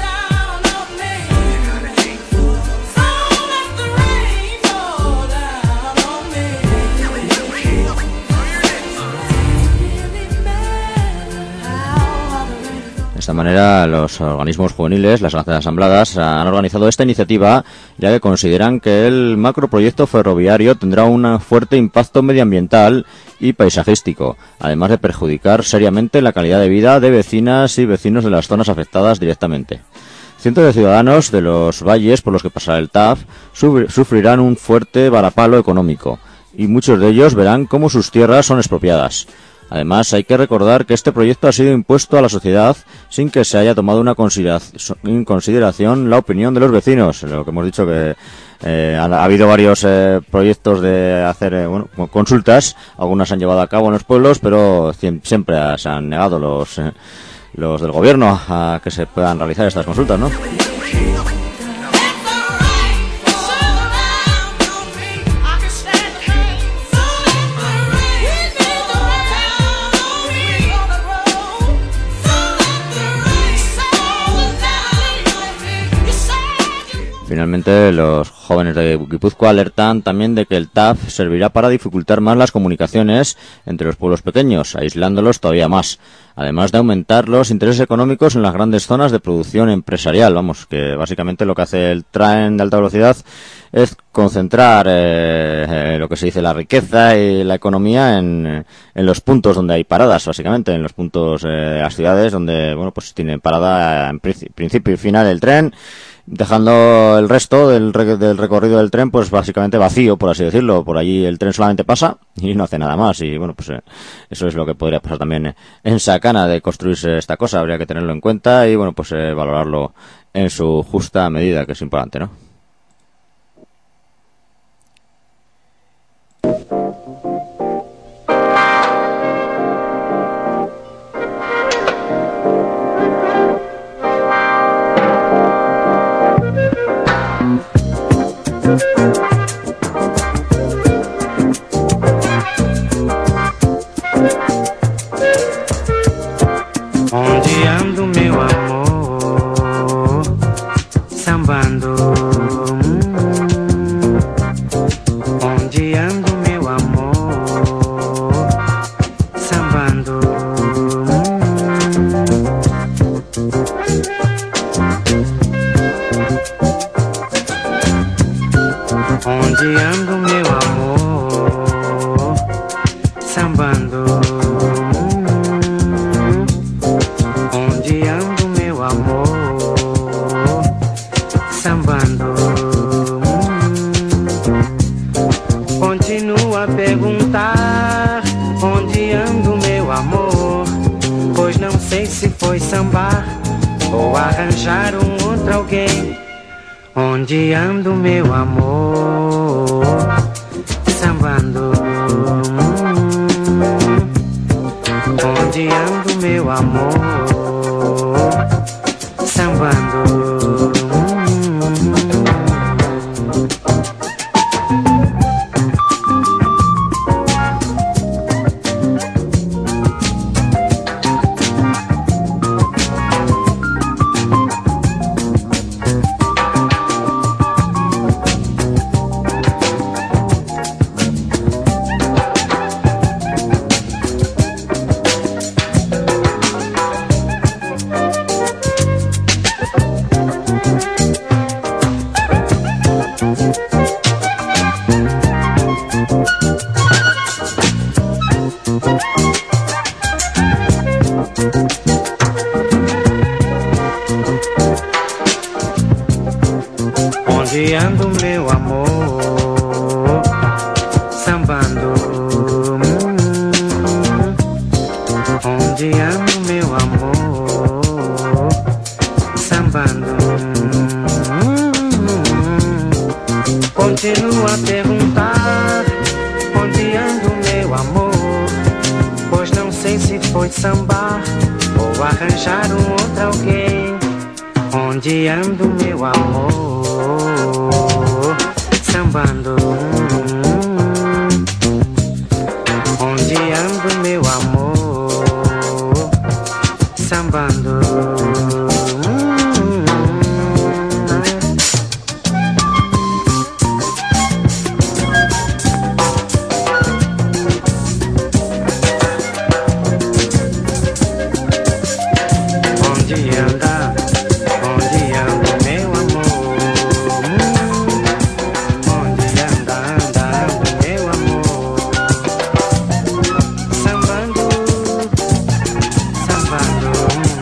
Speaker 1: De esta manera, los organismos juveniles, las gaztes asambladas, han organizado esta iniciativa, ya que consideran que el macroproyecto ferroviario tendrá un fuerte impacto medioambiental y paisajístico, además de perjudicar seriamente la calidad de vida de vecinas y vecinos de las zonas afectadas directamente. Cientos de ciudadanos de los valles por los que pasará el T A F sufrirán un fuerte varapalo económico, y muchos de ellos verán cómo sus tierras son expropiadas. Además, hay que recordar que este proyecto ha sido impuesto a la sociedad sin que se haya tomado una consideración, en consideración la opinión de los vecinos. Lo que hemos dicho que eh, ha, ha habido varios eh, proyectos de hacer eh, bueno, consultas, algunas se han llevado a cabo en los pueblos, pero siempre se han negado los, eh, los del gobierno a que se puedan realizar estas consultas, ¿no? Finalmente, los jóvenes de Guipúzcoa alertan también de que el T A F servirá para dificultar más las comunicaciones entre los pueblos pequeños, aislándolos todavía más, además de aumentar los intereses económicos en las grandes zonas de producción empresarial. Vamos, que básicamente lo que hace el tren de alta velocidad es concentrar eh, lo que se dice la riqueza y la economía en, en los puntos donde hay paradas, básicamente, en los puntos de eh, las ciudades donde, bueno, pues tiene parada en principio y final el tren, dejando el resto del, del recorrido del tren pues básicamente vacío, por así decirlo. Por allí el tren solamente pasa y no hace nada más, y bueno, pues eh, eso es lo que podría pasar también en Sacana de construirse esta cosa. Habría que tenerlo en cuenta y bueno, pues eh, valorarlo en su justa medida, que es importante, ¿no?
Speaker 8: Onde ando, meu amor, sambando. Onde ando, meu amor, sambando. Onde ando, meu amor, sambando. Onde ando, meu amor, sambando. Continua a perguntar onde ando, meu amor, pois não sei se foi sambar ou arranjar um outro alguém. Onde ando, meu amor, sambando. Onde ando, meu amor, sambando. Onde ando, meu amor, sambando. Onde ando, meu amor, sambando. Continua a perguntar onde ando, meu amor, pois não sei se foi sambar ou arranjar um outro alguém. Onde ando, meu amor, sambando. Onde ando, meu amor, sambando. Onde anda, onde anda, meu amor, onde anda, anda, anda, meu amor, sambando, sambando.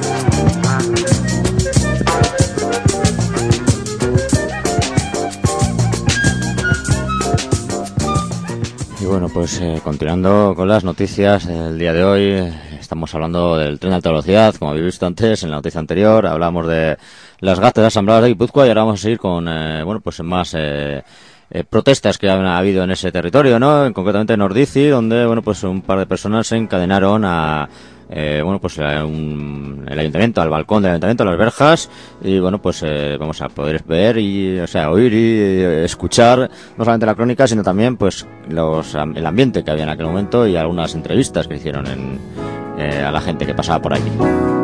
Speaker 1: Y bueno, pues eh, continuando con las noticias del día de hoy, estamos hablando del tren de alta velocidad, como habéis visto antes en la noticia anterior, hablamos de las gastas asambleadas de Guipúzcoa y ahora vamos a seguir con, eh, bueno, pues más eh, eh, protestas que han habido en ese territorio, ¿no? Concretamente en Ordizia, donde, bueno, pues un par de personas se encadenaron a, eh, bueno, pues a un, el ayuntamiento, al balcón del ayuntamiento, a las verjas, y bueno, pues eh, vamos a poder ver y, o sea, oír y eh, escuchar no solamente la crónica, sino también, pues, los, el ambiente que había en aquel momento y algunas entrevistas que hicieron en, eh, a la gente que pasaba por allí.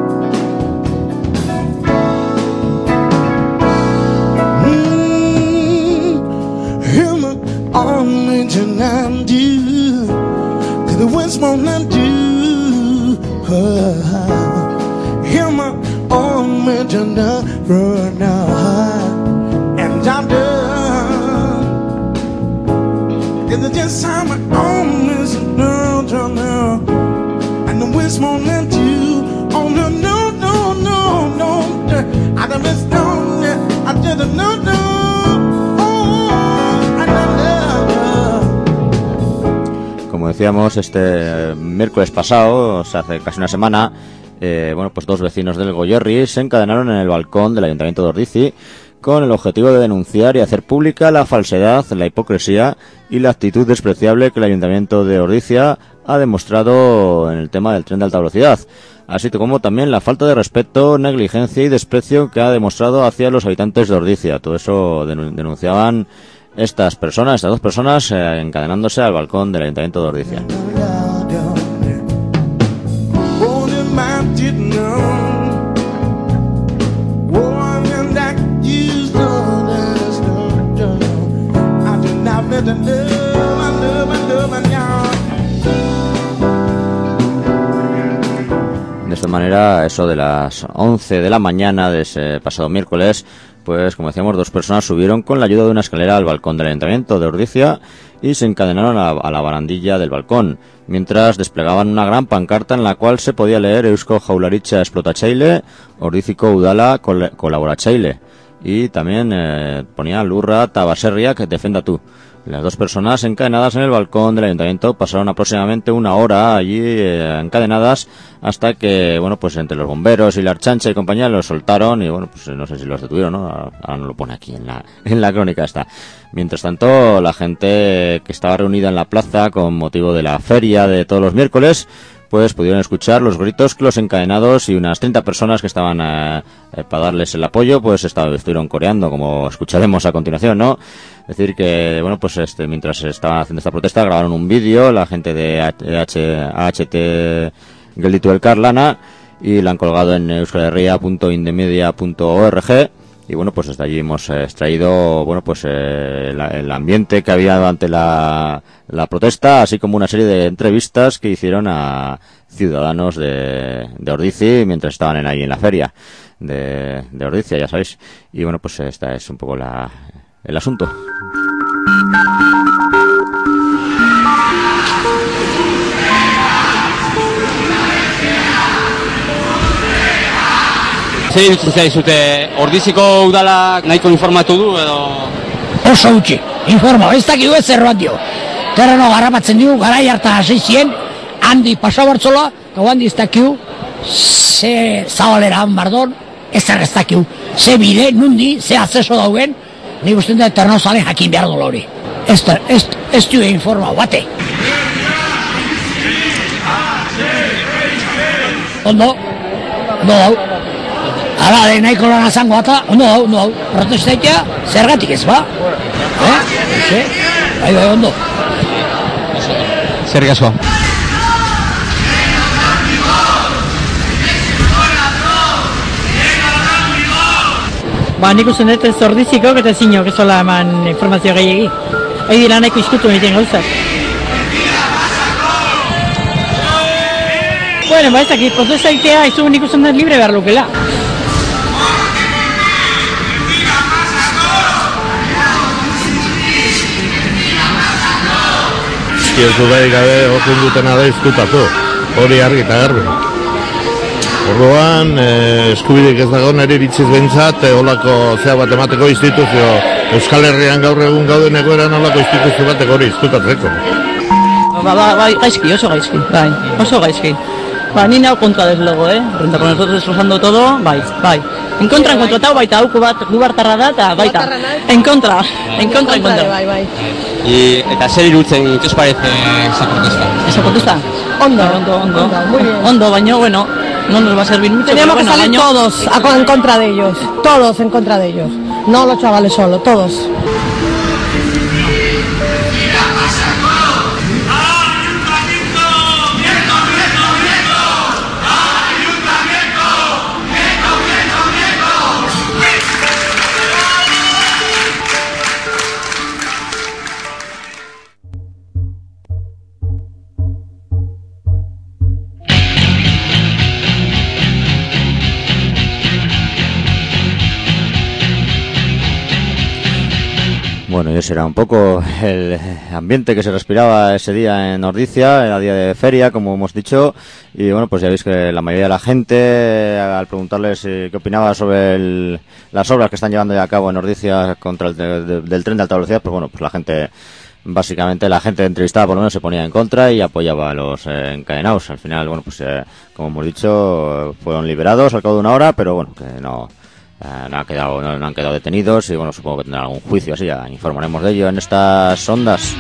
Speaker 9: Hear my own mention of run out, and I'm done. It's just how my own mention of run out, and the wind's won't let you. Oh no no no no no, I done been stoned, I didn't know no.
Speaker 1: Como decíamos, este miércoles pasado, o sea, hace casi una semana, eh, bueno, pues dos vecinos del Goierri se encadenaron en el balcón del Ayuntamiento de Ordizia con el objetivo de denunciar y hacer pública la falsedad, la hipocresía y la actitud despreciable que el Ayuntamiento de Ordizia ha demostrado en el tema del tren de alta velocidad, así como también la falta de respeto, negligencia y desprecio que ha demostrado hacia los habitantes de Ordizia. Todo eso denunciaban estas personas, estas dos personas, eh, encadenándose al balcón del Ayuntamiento de Ordizia. De esta manera, eso de las once de la mañana de ese pasado miércoles, pues como decíamos, dos personas subieron con la ayuda de una escalera al balcón del Ayuntamiento de Ordizia y se encadenaron a, a la barandilla del balcón, mientras desplegaban una gran pancarta en la cual se podía leer Eusko Jaurlaritza Esplotatzaile, Ordiziko Udala col Colaboratzaile, y también eh, ponía Lurra eta baserriak defenda tú. Las dos personas encadenadas en el balcón del ayuntamiento pasaron aproximadamente una hora allí eh, encadenadas hasta que, bueno, pues entre los bomberos y la Ertzaintza y compañía los soltaron y, bueno, pues no sé si los detuvieron, ¿no? Ahora no lo pone aquí en la, en la crónica esta. Mientras tanto, la gente que estaba reunida en la plaza con motivo de la feria de todos los miércoles, pues pudieron escuchar los gritos que los encadenados y unas treinta personas que estaban eh, eh, para darles el apoyo, pues estaban, estuvieron coreando, como escucharemos a continuación, ¿no? Es decir que, bueno, pues este, mientras estaban haciendo esta protesta, grabaron un vídeo, la gente de A H T Gelditu Elkar Lana, y la han colgado en euskal herria punto indemedia punto org. Y bueno, pues desde allí hemos eh, extraído, bueno, pues eh, la, el ambiente que había durante la, la protesta, así como una serie de entrevistas que hicieron a ciudadanos de, de Ordizia mientras estaban en, ahí en la feria de, de Ordizia, ya sabéis. Y bueno, pues esta es un poco la, el asunto.
Speaker 10: Zer irutzen zaizute, Ordiziko udalak nahiko informatu du edo?
Speaker 11: Oso utzi, informa, ez dakidu ez zerroat dio. Terreno garrapatzen digu, garai harta hasi zien, handi pasabartzola, gau handi ez dakiu, ze zabalera han bardon, ez zer ez dakiu, ze bide, nundi, ze azeso dauen, nik usten da terreno zale jakin behar dola hori. Ez, ez, ez du informa, bate. Ondo, ondo dau. Hala, de nahiko lan azango eta, ondo hau, ondo hau, protestaitea, zergatik ez, ba? Eh? Eze? Bai, bai, ondo.
Speaker 10: Zer gazoa.
Speaker 12: Ba, nik usten dut ez Ordizikok eta zinok ez hola eman informazio gehiagi. Hai dira nahiko izkutu egiten gauzak. Bueno, ba, ezakit, protestaitea izu nik usten dut libre behar lukela.
Speaker 13: Ez du bai gabe okun dutena da izkutatu, hori argi eta garbi. Orduan, eh, eskubidik ez dago nire iritziz behintzat, eh, olako zea bat emateko instituzio, Euskal Herrian gaur egun gauden egoeran olako instituzio batek hori izkutatzeko.
Speaker 12: Ba, ba, bai, gaizki, oso gaizki, bai, oso gaizki. Ba, ni nao kontra desde luego, eh? Renta con nosotros destrozando todo, bai, bai. En contra, en contra, tau, baita, hauko bat, gubartarra da, eta baita. En contra, en contra, en contra. Bai, bai.
Speaker 10: Y, eta zer irutzen, ¿qué os parece esa protesta?
Speaker 12: ¿Esa protesta? Ondo, ondo, ondo. Ondo, muy bien. Ondo, baño, bueno, no nos va a servir mucho.
Speaker 14: Teníamos
Speaker 12: pero
Speaker 14: que
Speaker 12: bueno,
Speaker 14: salir
Speaker 12: baño...
Speaker 14: todos a, en contra de ellos, todos en contra de ellos. No los chavales solo, todos.
Speaker 1: Bueno, y ese era un poco el ambiente que se respiraba ese día en Ordizia, era día de feria, como hemos dicho, y bueno, pues ya veis que la mayoría de la gente, al preguntarles eh, qué opinaba sobre el, las obras que están llevando ya a cabo en Ordizia contra el de, de, del tren de alta velocidad, pues bueno, pues la gente, básicamente la gente entrevistada por lo menos se ponía en contra y apoyaba a los eh, encadenados. Al final, bueno, pues eh, como hemos dicho, fueron liberados al cabo de una hora, pero bueno, que no... Uh, no, ha quedado, no, no han quedado detenidos y bueno, supongo que tendrán algún juicio, así ya informaremos de ello en estas ondas.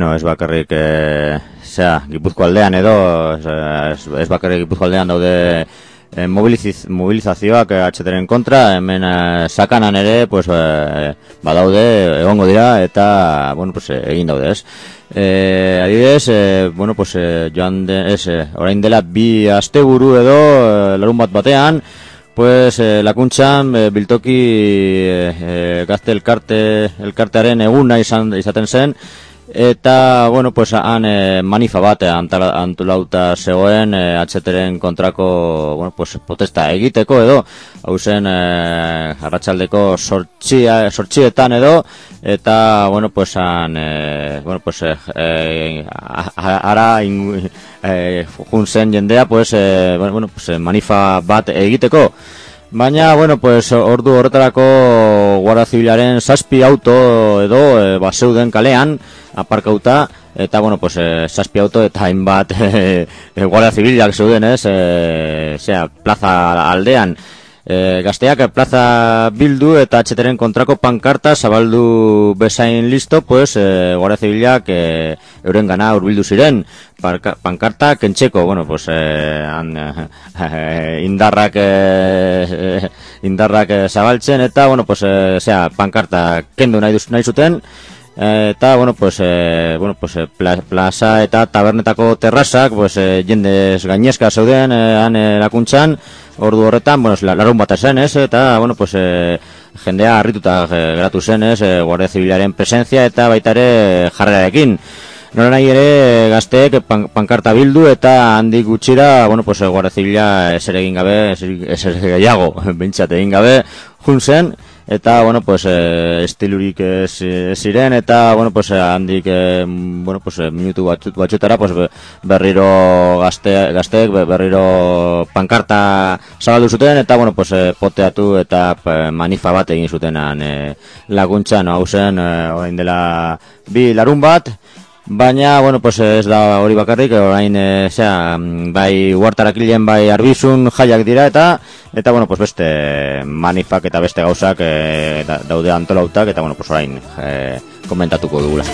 Speaker 1: bueno, ez bakarrik e, zera, Gipuzko aldean edo ez, ez bakarrik Gipuzko aldean daude e, mobiliz, mobilizazioak H T-ren kontra, hemen e, sakanan ere pues, e, badaude, egongo dira eta bueno, pues, e, egin daude, ez? E, adibidez, e, bueno, pues, e, joan de, ez, e, orain dela bi asteburu edo e, larun bat batean, pues eh, lakuntxan eh, biltoki eh, eh, gazte elkarte, elkartearen eguna izan, izaten zen, eta, bueno, pues han eh, manifa bat eh, antolauta zegoen eh, H T-ren kontrako, bueno, pues protesta egiteko edo, hau zen eh, arratsaldeko sortxia, sortxietan edo, eta, bueno, pues han, eh, bueno, pues eh, eh, ara ingu, eh, jun zen jendea, pues, eh, bueno, pues manifa bat egiteko. Baina, bueno, pues ordu horretarako Guardia Zibilaren zazpi auto edo e, baseuden kalean aparkauta, eta, bueno, pues e, zazpi auto eta hainbat e, e, Guardia Zibilak zeuden, ez, e, zera, plaza aldean. E, gazteak plaza bildu eta H T-ren kontrako pankarta zabaldu bezain listo, pues, e, Guardia Zibilak e, euren gana urbildu ziren. Parka, pankarta kentzeko, bueno, pues, e, an, e, indarrak e, indarrak e, zabaltzen, eta, bueno, pues, e, zera, pankarta kendu nahi, duz, nahi zuten, eta, bueno, pues, eh, bueno, pues, eh, plaza eta tabernetako terrazak, pues, eh, jendez gainezka zeuden, eh, han erakuntxan, ordu horretan, bueno, larun bat zen, ez, eta, bueno, pues, eh, jendea harrituta eh, geratu zen, ez, eh, Guardia Zibilaren presentzia eta baita ere jarrerarekin. Nola nahi ere gazteek pan, pankarta bildu eta handik gutxira, bueno, pues, Guardia Zibila eser egin gabe, eser gehiago, bintzat egin gabe, jun zen, eta, bueno, pues, eh, estilurik ez, ez ziren, eta, bueno, pues, handik, eh, bueno, pues, minutu batxut, batxutara, pues, berriro gazte, gazteek, berriro pankarta zabaldu zuten, eta, bueno, pues, eh, poteatu eta eh, manifa bat egin zutenan eh, laguntzan, hau zen, eh, orain dela bi larun bat, baina, bueno, pues, ez da hori bakarrik, orain, e, zera, bai Uhartarakilen, bai Arbizun jaiak dira, eta, eta, bueno, pues, beste manifak eta beste gauzak e, da, daude antolautak, eta, bueno, pues, orain e, komentatuko dugula.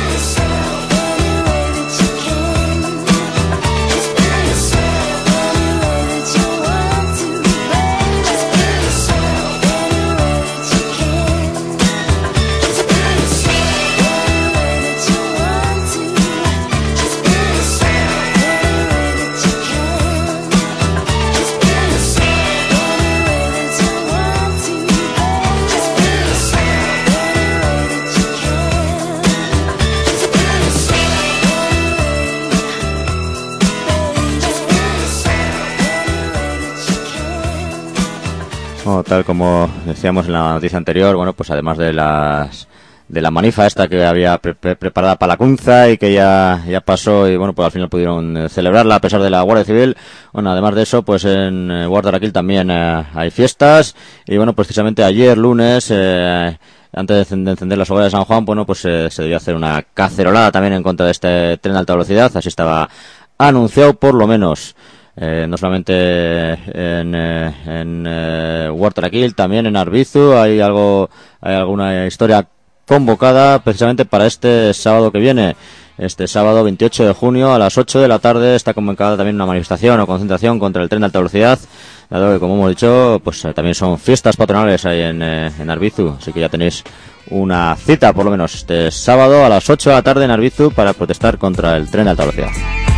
Speaker 1: Bueno, tal como decíamos en la noticia anterior, bueno, pues además de las de la manifa esta que había pre pre preparada para la Cunza y que ya ya pasó y bueno, pues al final pudieron celebrarla a pesar de la Guardia Civil. Bueno, además de eso, pues en eh, Uhartaraquil también eh, hay fiestas y bueno, precisamente ayer lunes eh, antes de encender las hogueras de San Juan, bueno, pues eh, se debió hacer una cacerolada también en contra de este tren de alta velocidad, así estaba anunciado por lo menos. Eh, no solamente en, eh, en eh, Uhartaraquil, también en Arbizu hay algo, hay alguna historia convocada precisamente para este sábado que viene. Este sábado veintiocho de junio a las ocho de la tarde está convocada también una manifestación o concentración contra el tren de alta velocidad, dado que, como hemos dicho, pues eh, también son fiestas patronales ahí en, eh, en Arbizu, así que ya tenéis una cita por lo menos este sábado a las ocho de la tarde en Arbizu para protestar contra el tren de alta velocidad.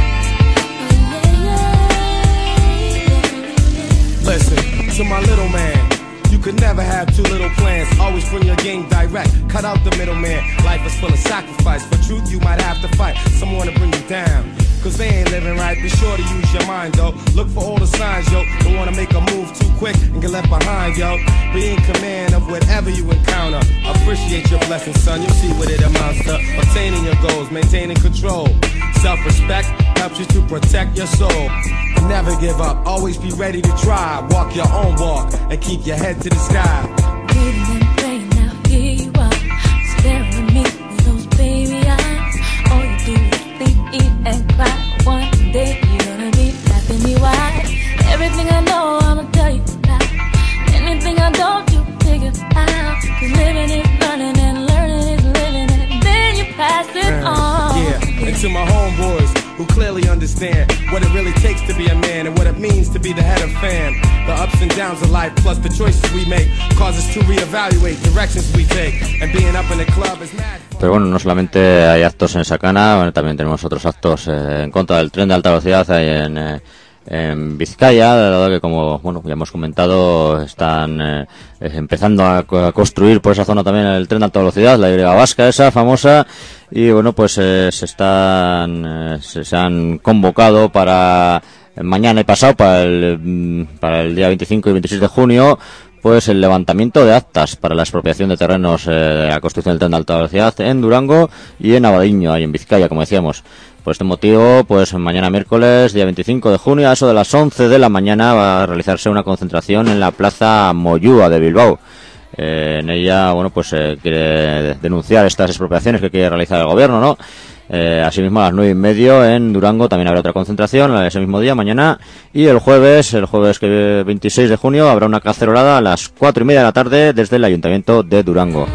Speaker 9: Listen to my little man. You could never have two little plans. Always bring your game direct. Cut out the middleman. Life is full of sacrifice. For truth, you might have to fight someone to bring you down. Cause they ain't living right. Be sure to use your mind, though. Look for all the signs, yo. Don't wanna make a move too quick and get left behind, yo. Be in command of whatever you encounter. Appreciate your blessings, son. You'll see what it amounts to. Obtaining your goals, maintaining control. Self-respect helps you to protect your soul. Never give up, always be ready to try. Walk your own walk and keep your head to the sky.
Speaker 15: Breathing in pain, now here you are, staring at me with those baby eyes. All you do is think, eat and cry. One day you're gonna be asking me why. Everything I know, I'ma tell you now. Anything I don't, you figure out. Cause living is learning and learning is living, and then you pass it on.
Speaker 9: Yeah.
Speaker 16: clearly understand what it really takes to be a man and what it means to be the head of fam. The ups and downs of life plus the choices we make cause us to reevaluate directions we take, and being up in the club is mad.
Speaker 1: Pero bueno, no solamente hay actos en Sakana, bueno, también tenemos otros actos eh, en contra del tren de alta velocidad ahí en, eh, en Vizcaya, de verdad que como bueno ya hemos comentado, están eh, empezando a, a construir por esa zona también el tren de alta velocidad, la Y vasca esa famosa, y bueno pues eh, se están eh, se, se han convocado para mañana y pasado, para el para el día veinticinco y veintiséis de junio, pues el levantamiento de actas para la expropiación de terrenos eh, de la construcción del tren de alta velocidad en Durango y en Abadiño, ahí en Vizcaya, como decíamos. Por este motivo, pues mañana miércoles, día veinticinco de junio, a eso de las once de la mañana, va a realizarse una concentración en la Plaza Moyúa de Bilbao. Eh, en ella, bueno, pues eh, quiere denunciar estas expropiaciones que quiere realizar el gobierno, ¿no? Eh, asimismo, a las nueve y medio en Durango también habrá otra concentración ese mismo día, mañana, y el jueves, el jueves que veintiséis de junio, habrá una cacerolada a las cuatro y media de la tarde desde el Ayuntamiento de Durango.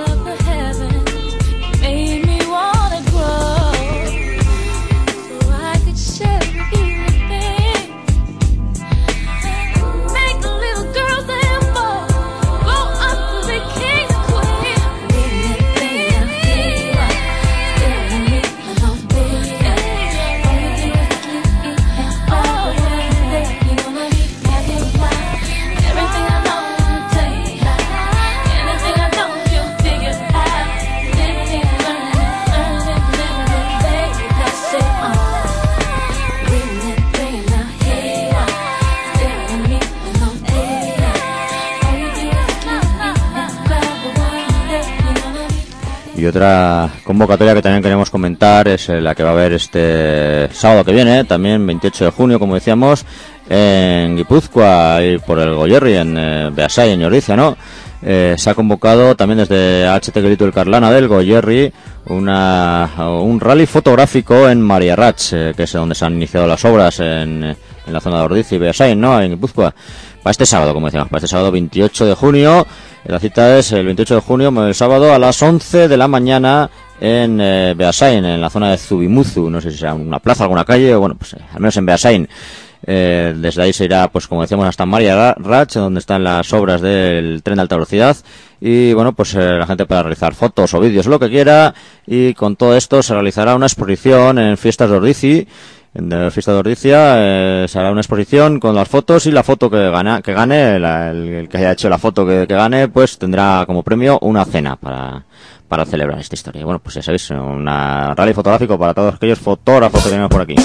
Speaker 1: Y otra convocatoria que también queremos comentar es la que va a haber este sábado que viene, también veintiocho de junio, como decíamos, en Guipúzcoa, y por el Goierri, en eh, Beasai, en Ordizia, ¿no? Eh, se ha convocado también desde H T Grito el Carlana del Goierri una, un rally fotográfico en Mariarrach, eh, que es donde se han iniciado las obras en, en la zona de Ordizia y Beasai, ¿no? En Guipúzcoa. Para este sábado, como decíamos, para este sábado veintiocho de junio. La cita es el veintiocho de junio, el sábado, a las once de la mañana en eh, Beasain, en la zona de Zubimuzu. No sé si será una plaza, alguna calle, o bueno, pues eh, al menos en Beasain. Eh, desde ahí se irá, pues como decíamos, hasta Mariarrach, donde están las obras del tren de alta velocidad. Y bueno, pues eh, la gente para realizar fotos o vídeos, lo que quiera. Y con todo esto se realizará una exposición en Fiestas de Ordizi. En la fiesta de Ordizia eh, se hará una exposición con las fotos, y la foto que gana, que gane, la, el, el que haya hecho la foto que, que gane, pues tendrá como premio una cena para, para celebrar esta historia. Y bueno, pues ya sabéis, una rally fotográfico para todos aquellos fotógrafos que tenemos por aquí.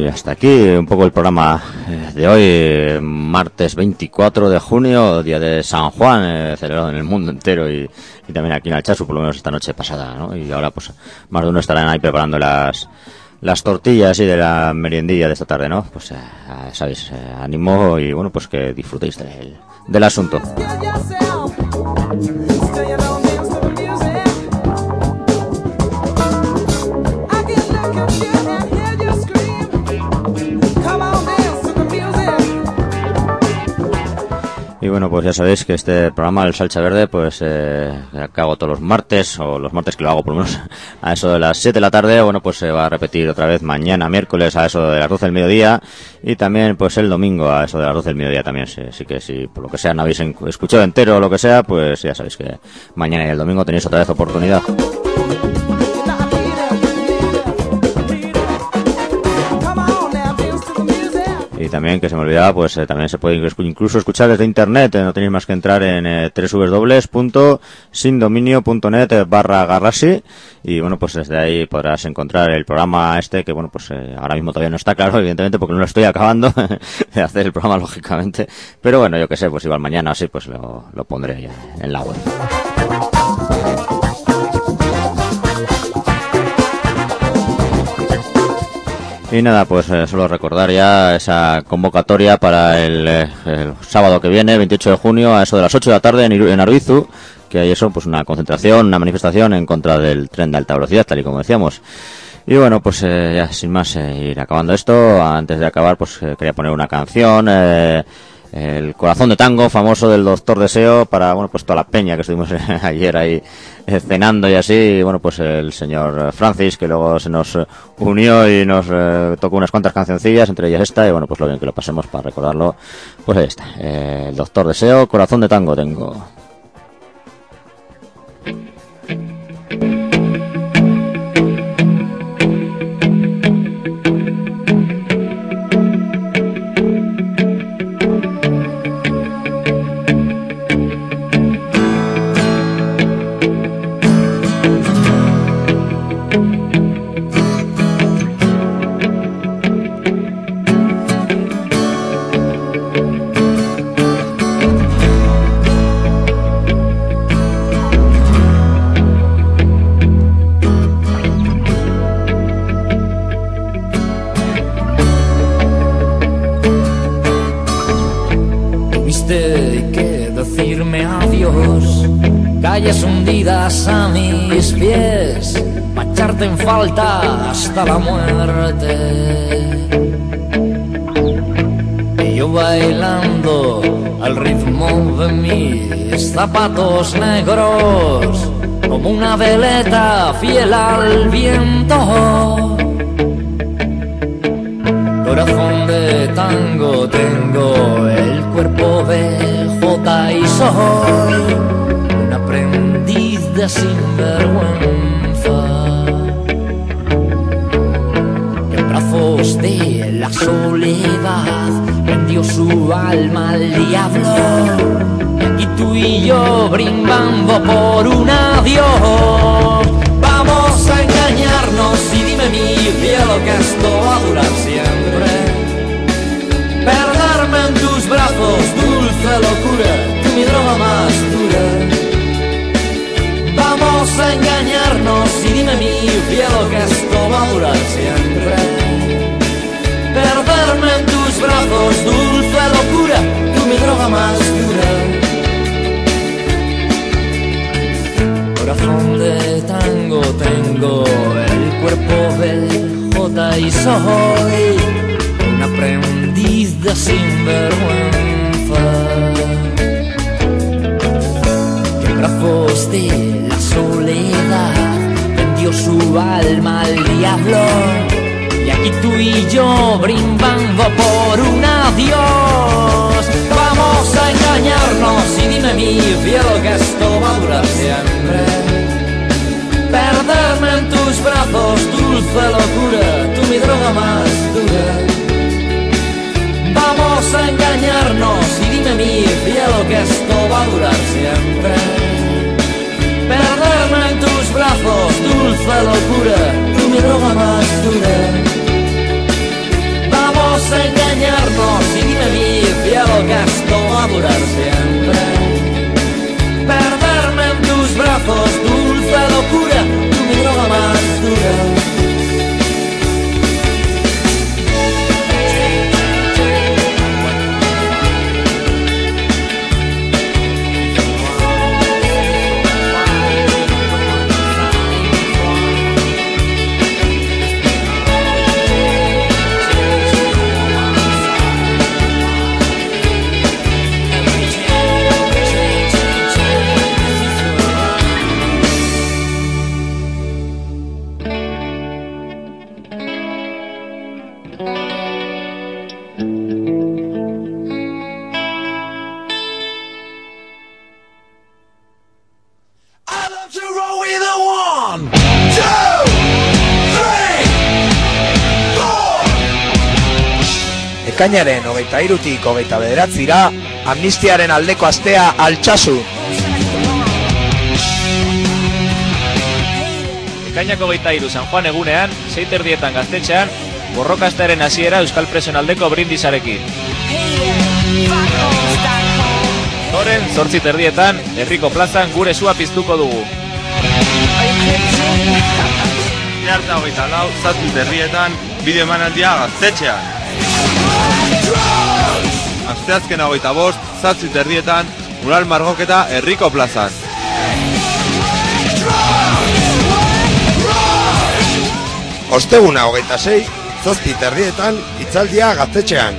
Speaker 1: hasta aquí un poco el programa de hoy, martes veinticuatro de junio, día de San Juan, eh, celebrado en el mundo entero y, y también aquí en Alchazu, por lo menos esta noche pasada, ¿no? Y ahora pues más de uno estarán ahí preparando las las tortillas y de la meriendilla de esta tarde, ¿no? Pues eh, sabéis, eh, ánimo y bueno, pues que disfrutéis del, del asunto. Y bueno, pues ya sabéis que este programa, el Salsa Verde, pues eh, que hago todos los martes, o los martes que lo hago por lo menos a eso de las siete de la tarde, bueno, pues se va a repetir otra vez mañana, miércoles, a eso de las doce del mediodía, y también pues el domingo a eso de las doce del mediodía también. Sí, así que si por lo que sea no habéis escuchado entero o lo que sea, pues ya sabéis que mañana y el domingo tenéis otra vez oportunidad. Y también, que se me olvidaba, pues eh, también se puede incluso escuchar desde internet, eh, no tenéis más que entrar en eh, doble u doble u doble u punto sindominio punto net barra garrasi, y bueno, pues desde ahí podrás encontrar el programa este, que bueno, pues eh, ahora mismo todavía no está claro, evidentemente, porque no lo estoy acabando de hacer el programa, lógicamente, pero bueno, yo que sé, pues igual mañana así, pues lo, lo pondré ya en la web. Y nada, pues eh, solo recordar ya esa convocatoria para el, eh, el sábado que viene, veintiocho de junio, a eso de las ocho de la tarde en, Iru- en Arbizu, que hay eso, pues una concentración, una manifestación en contra del tren de alta velocidad, tal y como decíamos. Y bueno, pues eh, ya sin más eh, ir acabando esto, antes de acabar, pues eh, quería poner una canción, eh, el Corazón de Tango, famoso del Doctor Deseo, para, bueno, pues toda la peña que estuvimos ayer ahí eh, cenando y así, y bueno, pues el señor Francis, que luego se nos unió y nos eh, tocó unas cuantas cancioncillas, entre ellas esta, y bueno, pues lo bien que lo pasemos para recordarlo, pues ahí está, eh, el Doctor Deseo, Corazón de Tango tengo.
Speaker 17: Calles hundidas a mis pies, pa' echarte en falta hasta la muerte. Y yo bailando al ritmo de mis zapatos negros, como una veleta fiel al viento. Corazón de tango tengo, el cuerpo de jota y soy un aprendiz de sinvergüenza. En brazos de la soledad vendió su alma al diablo, y aquí tú y yo brindando por un adiós. Vamos a engañarnos y dime mi cielo que esto va a durar siempre. Perderme en tus brazos, dulce locura, tú mi droga más dura. Vamos a engañarnos y dime mi cielo que esto va a durar siempre. Perderme en tus brazos, dulce locura, tú mi droga más dura. Corazón de tango tengo, el cuerpo del jota y soy un aprendiz de sinvergüenza. Que en brazos de la soledad vendió su alma al diablo, y aquí tú y yo brindando por un adiós. Vamos a engañarnos y dime mi cielo que esto va a durar siempre. Perderme en tus brazos, dulce locura, tú mi droga más dura. Vamos a engañarnos y dime mi cielo que esto va a durar siempre. Perderme en tus brazos, dulce locura, tú mi droga más dura. vamos a engañarnos y dime mi cielo que esto va a durar siempre. Perderme en tus brazos, dulce locura, tú mi droga más dura.
Speaker 18: Ekainaren hogeita hirutik hogeita bederatzira, amnistiaren aldeko astea altsasu.
Speaker 19: Ekainak hogeita hiru San Juan egunean, sei terdietan gaztetxean, borrokastearen hasiera euskal presoen aldeko brindisarekin. Ondoren, zortzi terdietan, herriko plazan gure sua piztuko dugu.
Speaker 20: Jarta hogeita lau, zazpi terdietan, bideo emanaldia gaztetxean. Asteazkena hogeita bost, zazpi terdietan, mural margoketa herriko plazan.
Speaker 18: Osteguna hogeita sei, zazpi terdietan, hitzaldia gaztetxean.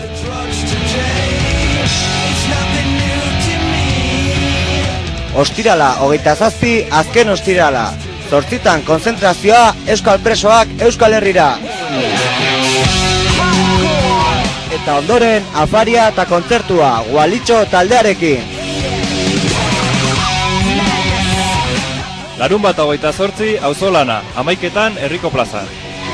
Speaker 18: Ostirala hogeita zazpi, azken ostirala. Zortzitan konzentrazioa, euskal presoak Euskal Herrira. Eta ondoren, afaria eta kontzertua, Gualitxo taldearekin.
Speaker 19: Larun bat hogeita zortzi, auzolana, amaiketan herriko plazan.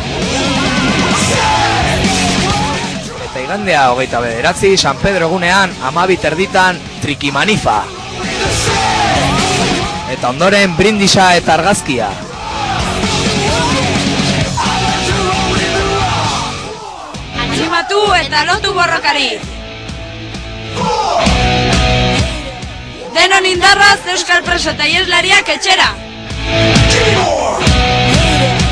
Speaker 18: Eta igandea hogeita bederatzi, San Pedro egunean, amabi terditan, trikimanifa. Eta ondoren, brindisa eta argazkia.
Speaker 21: Animatu eta lotu borrokari. Denon indarraz euskal preso eta ieslariak etxera.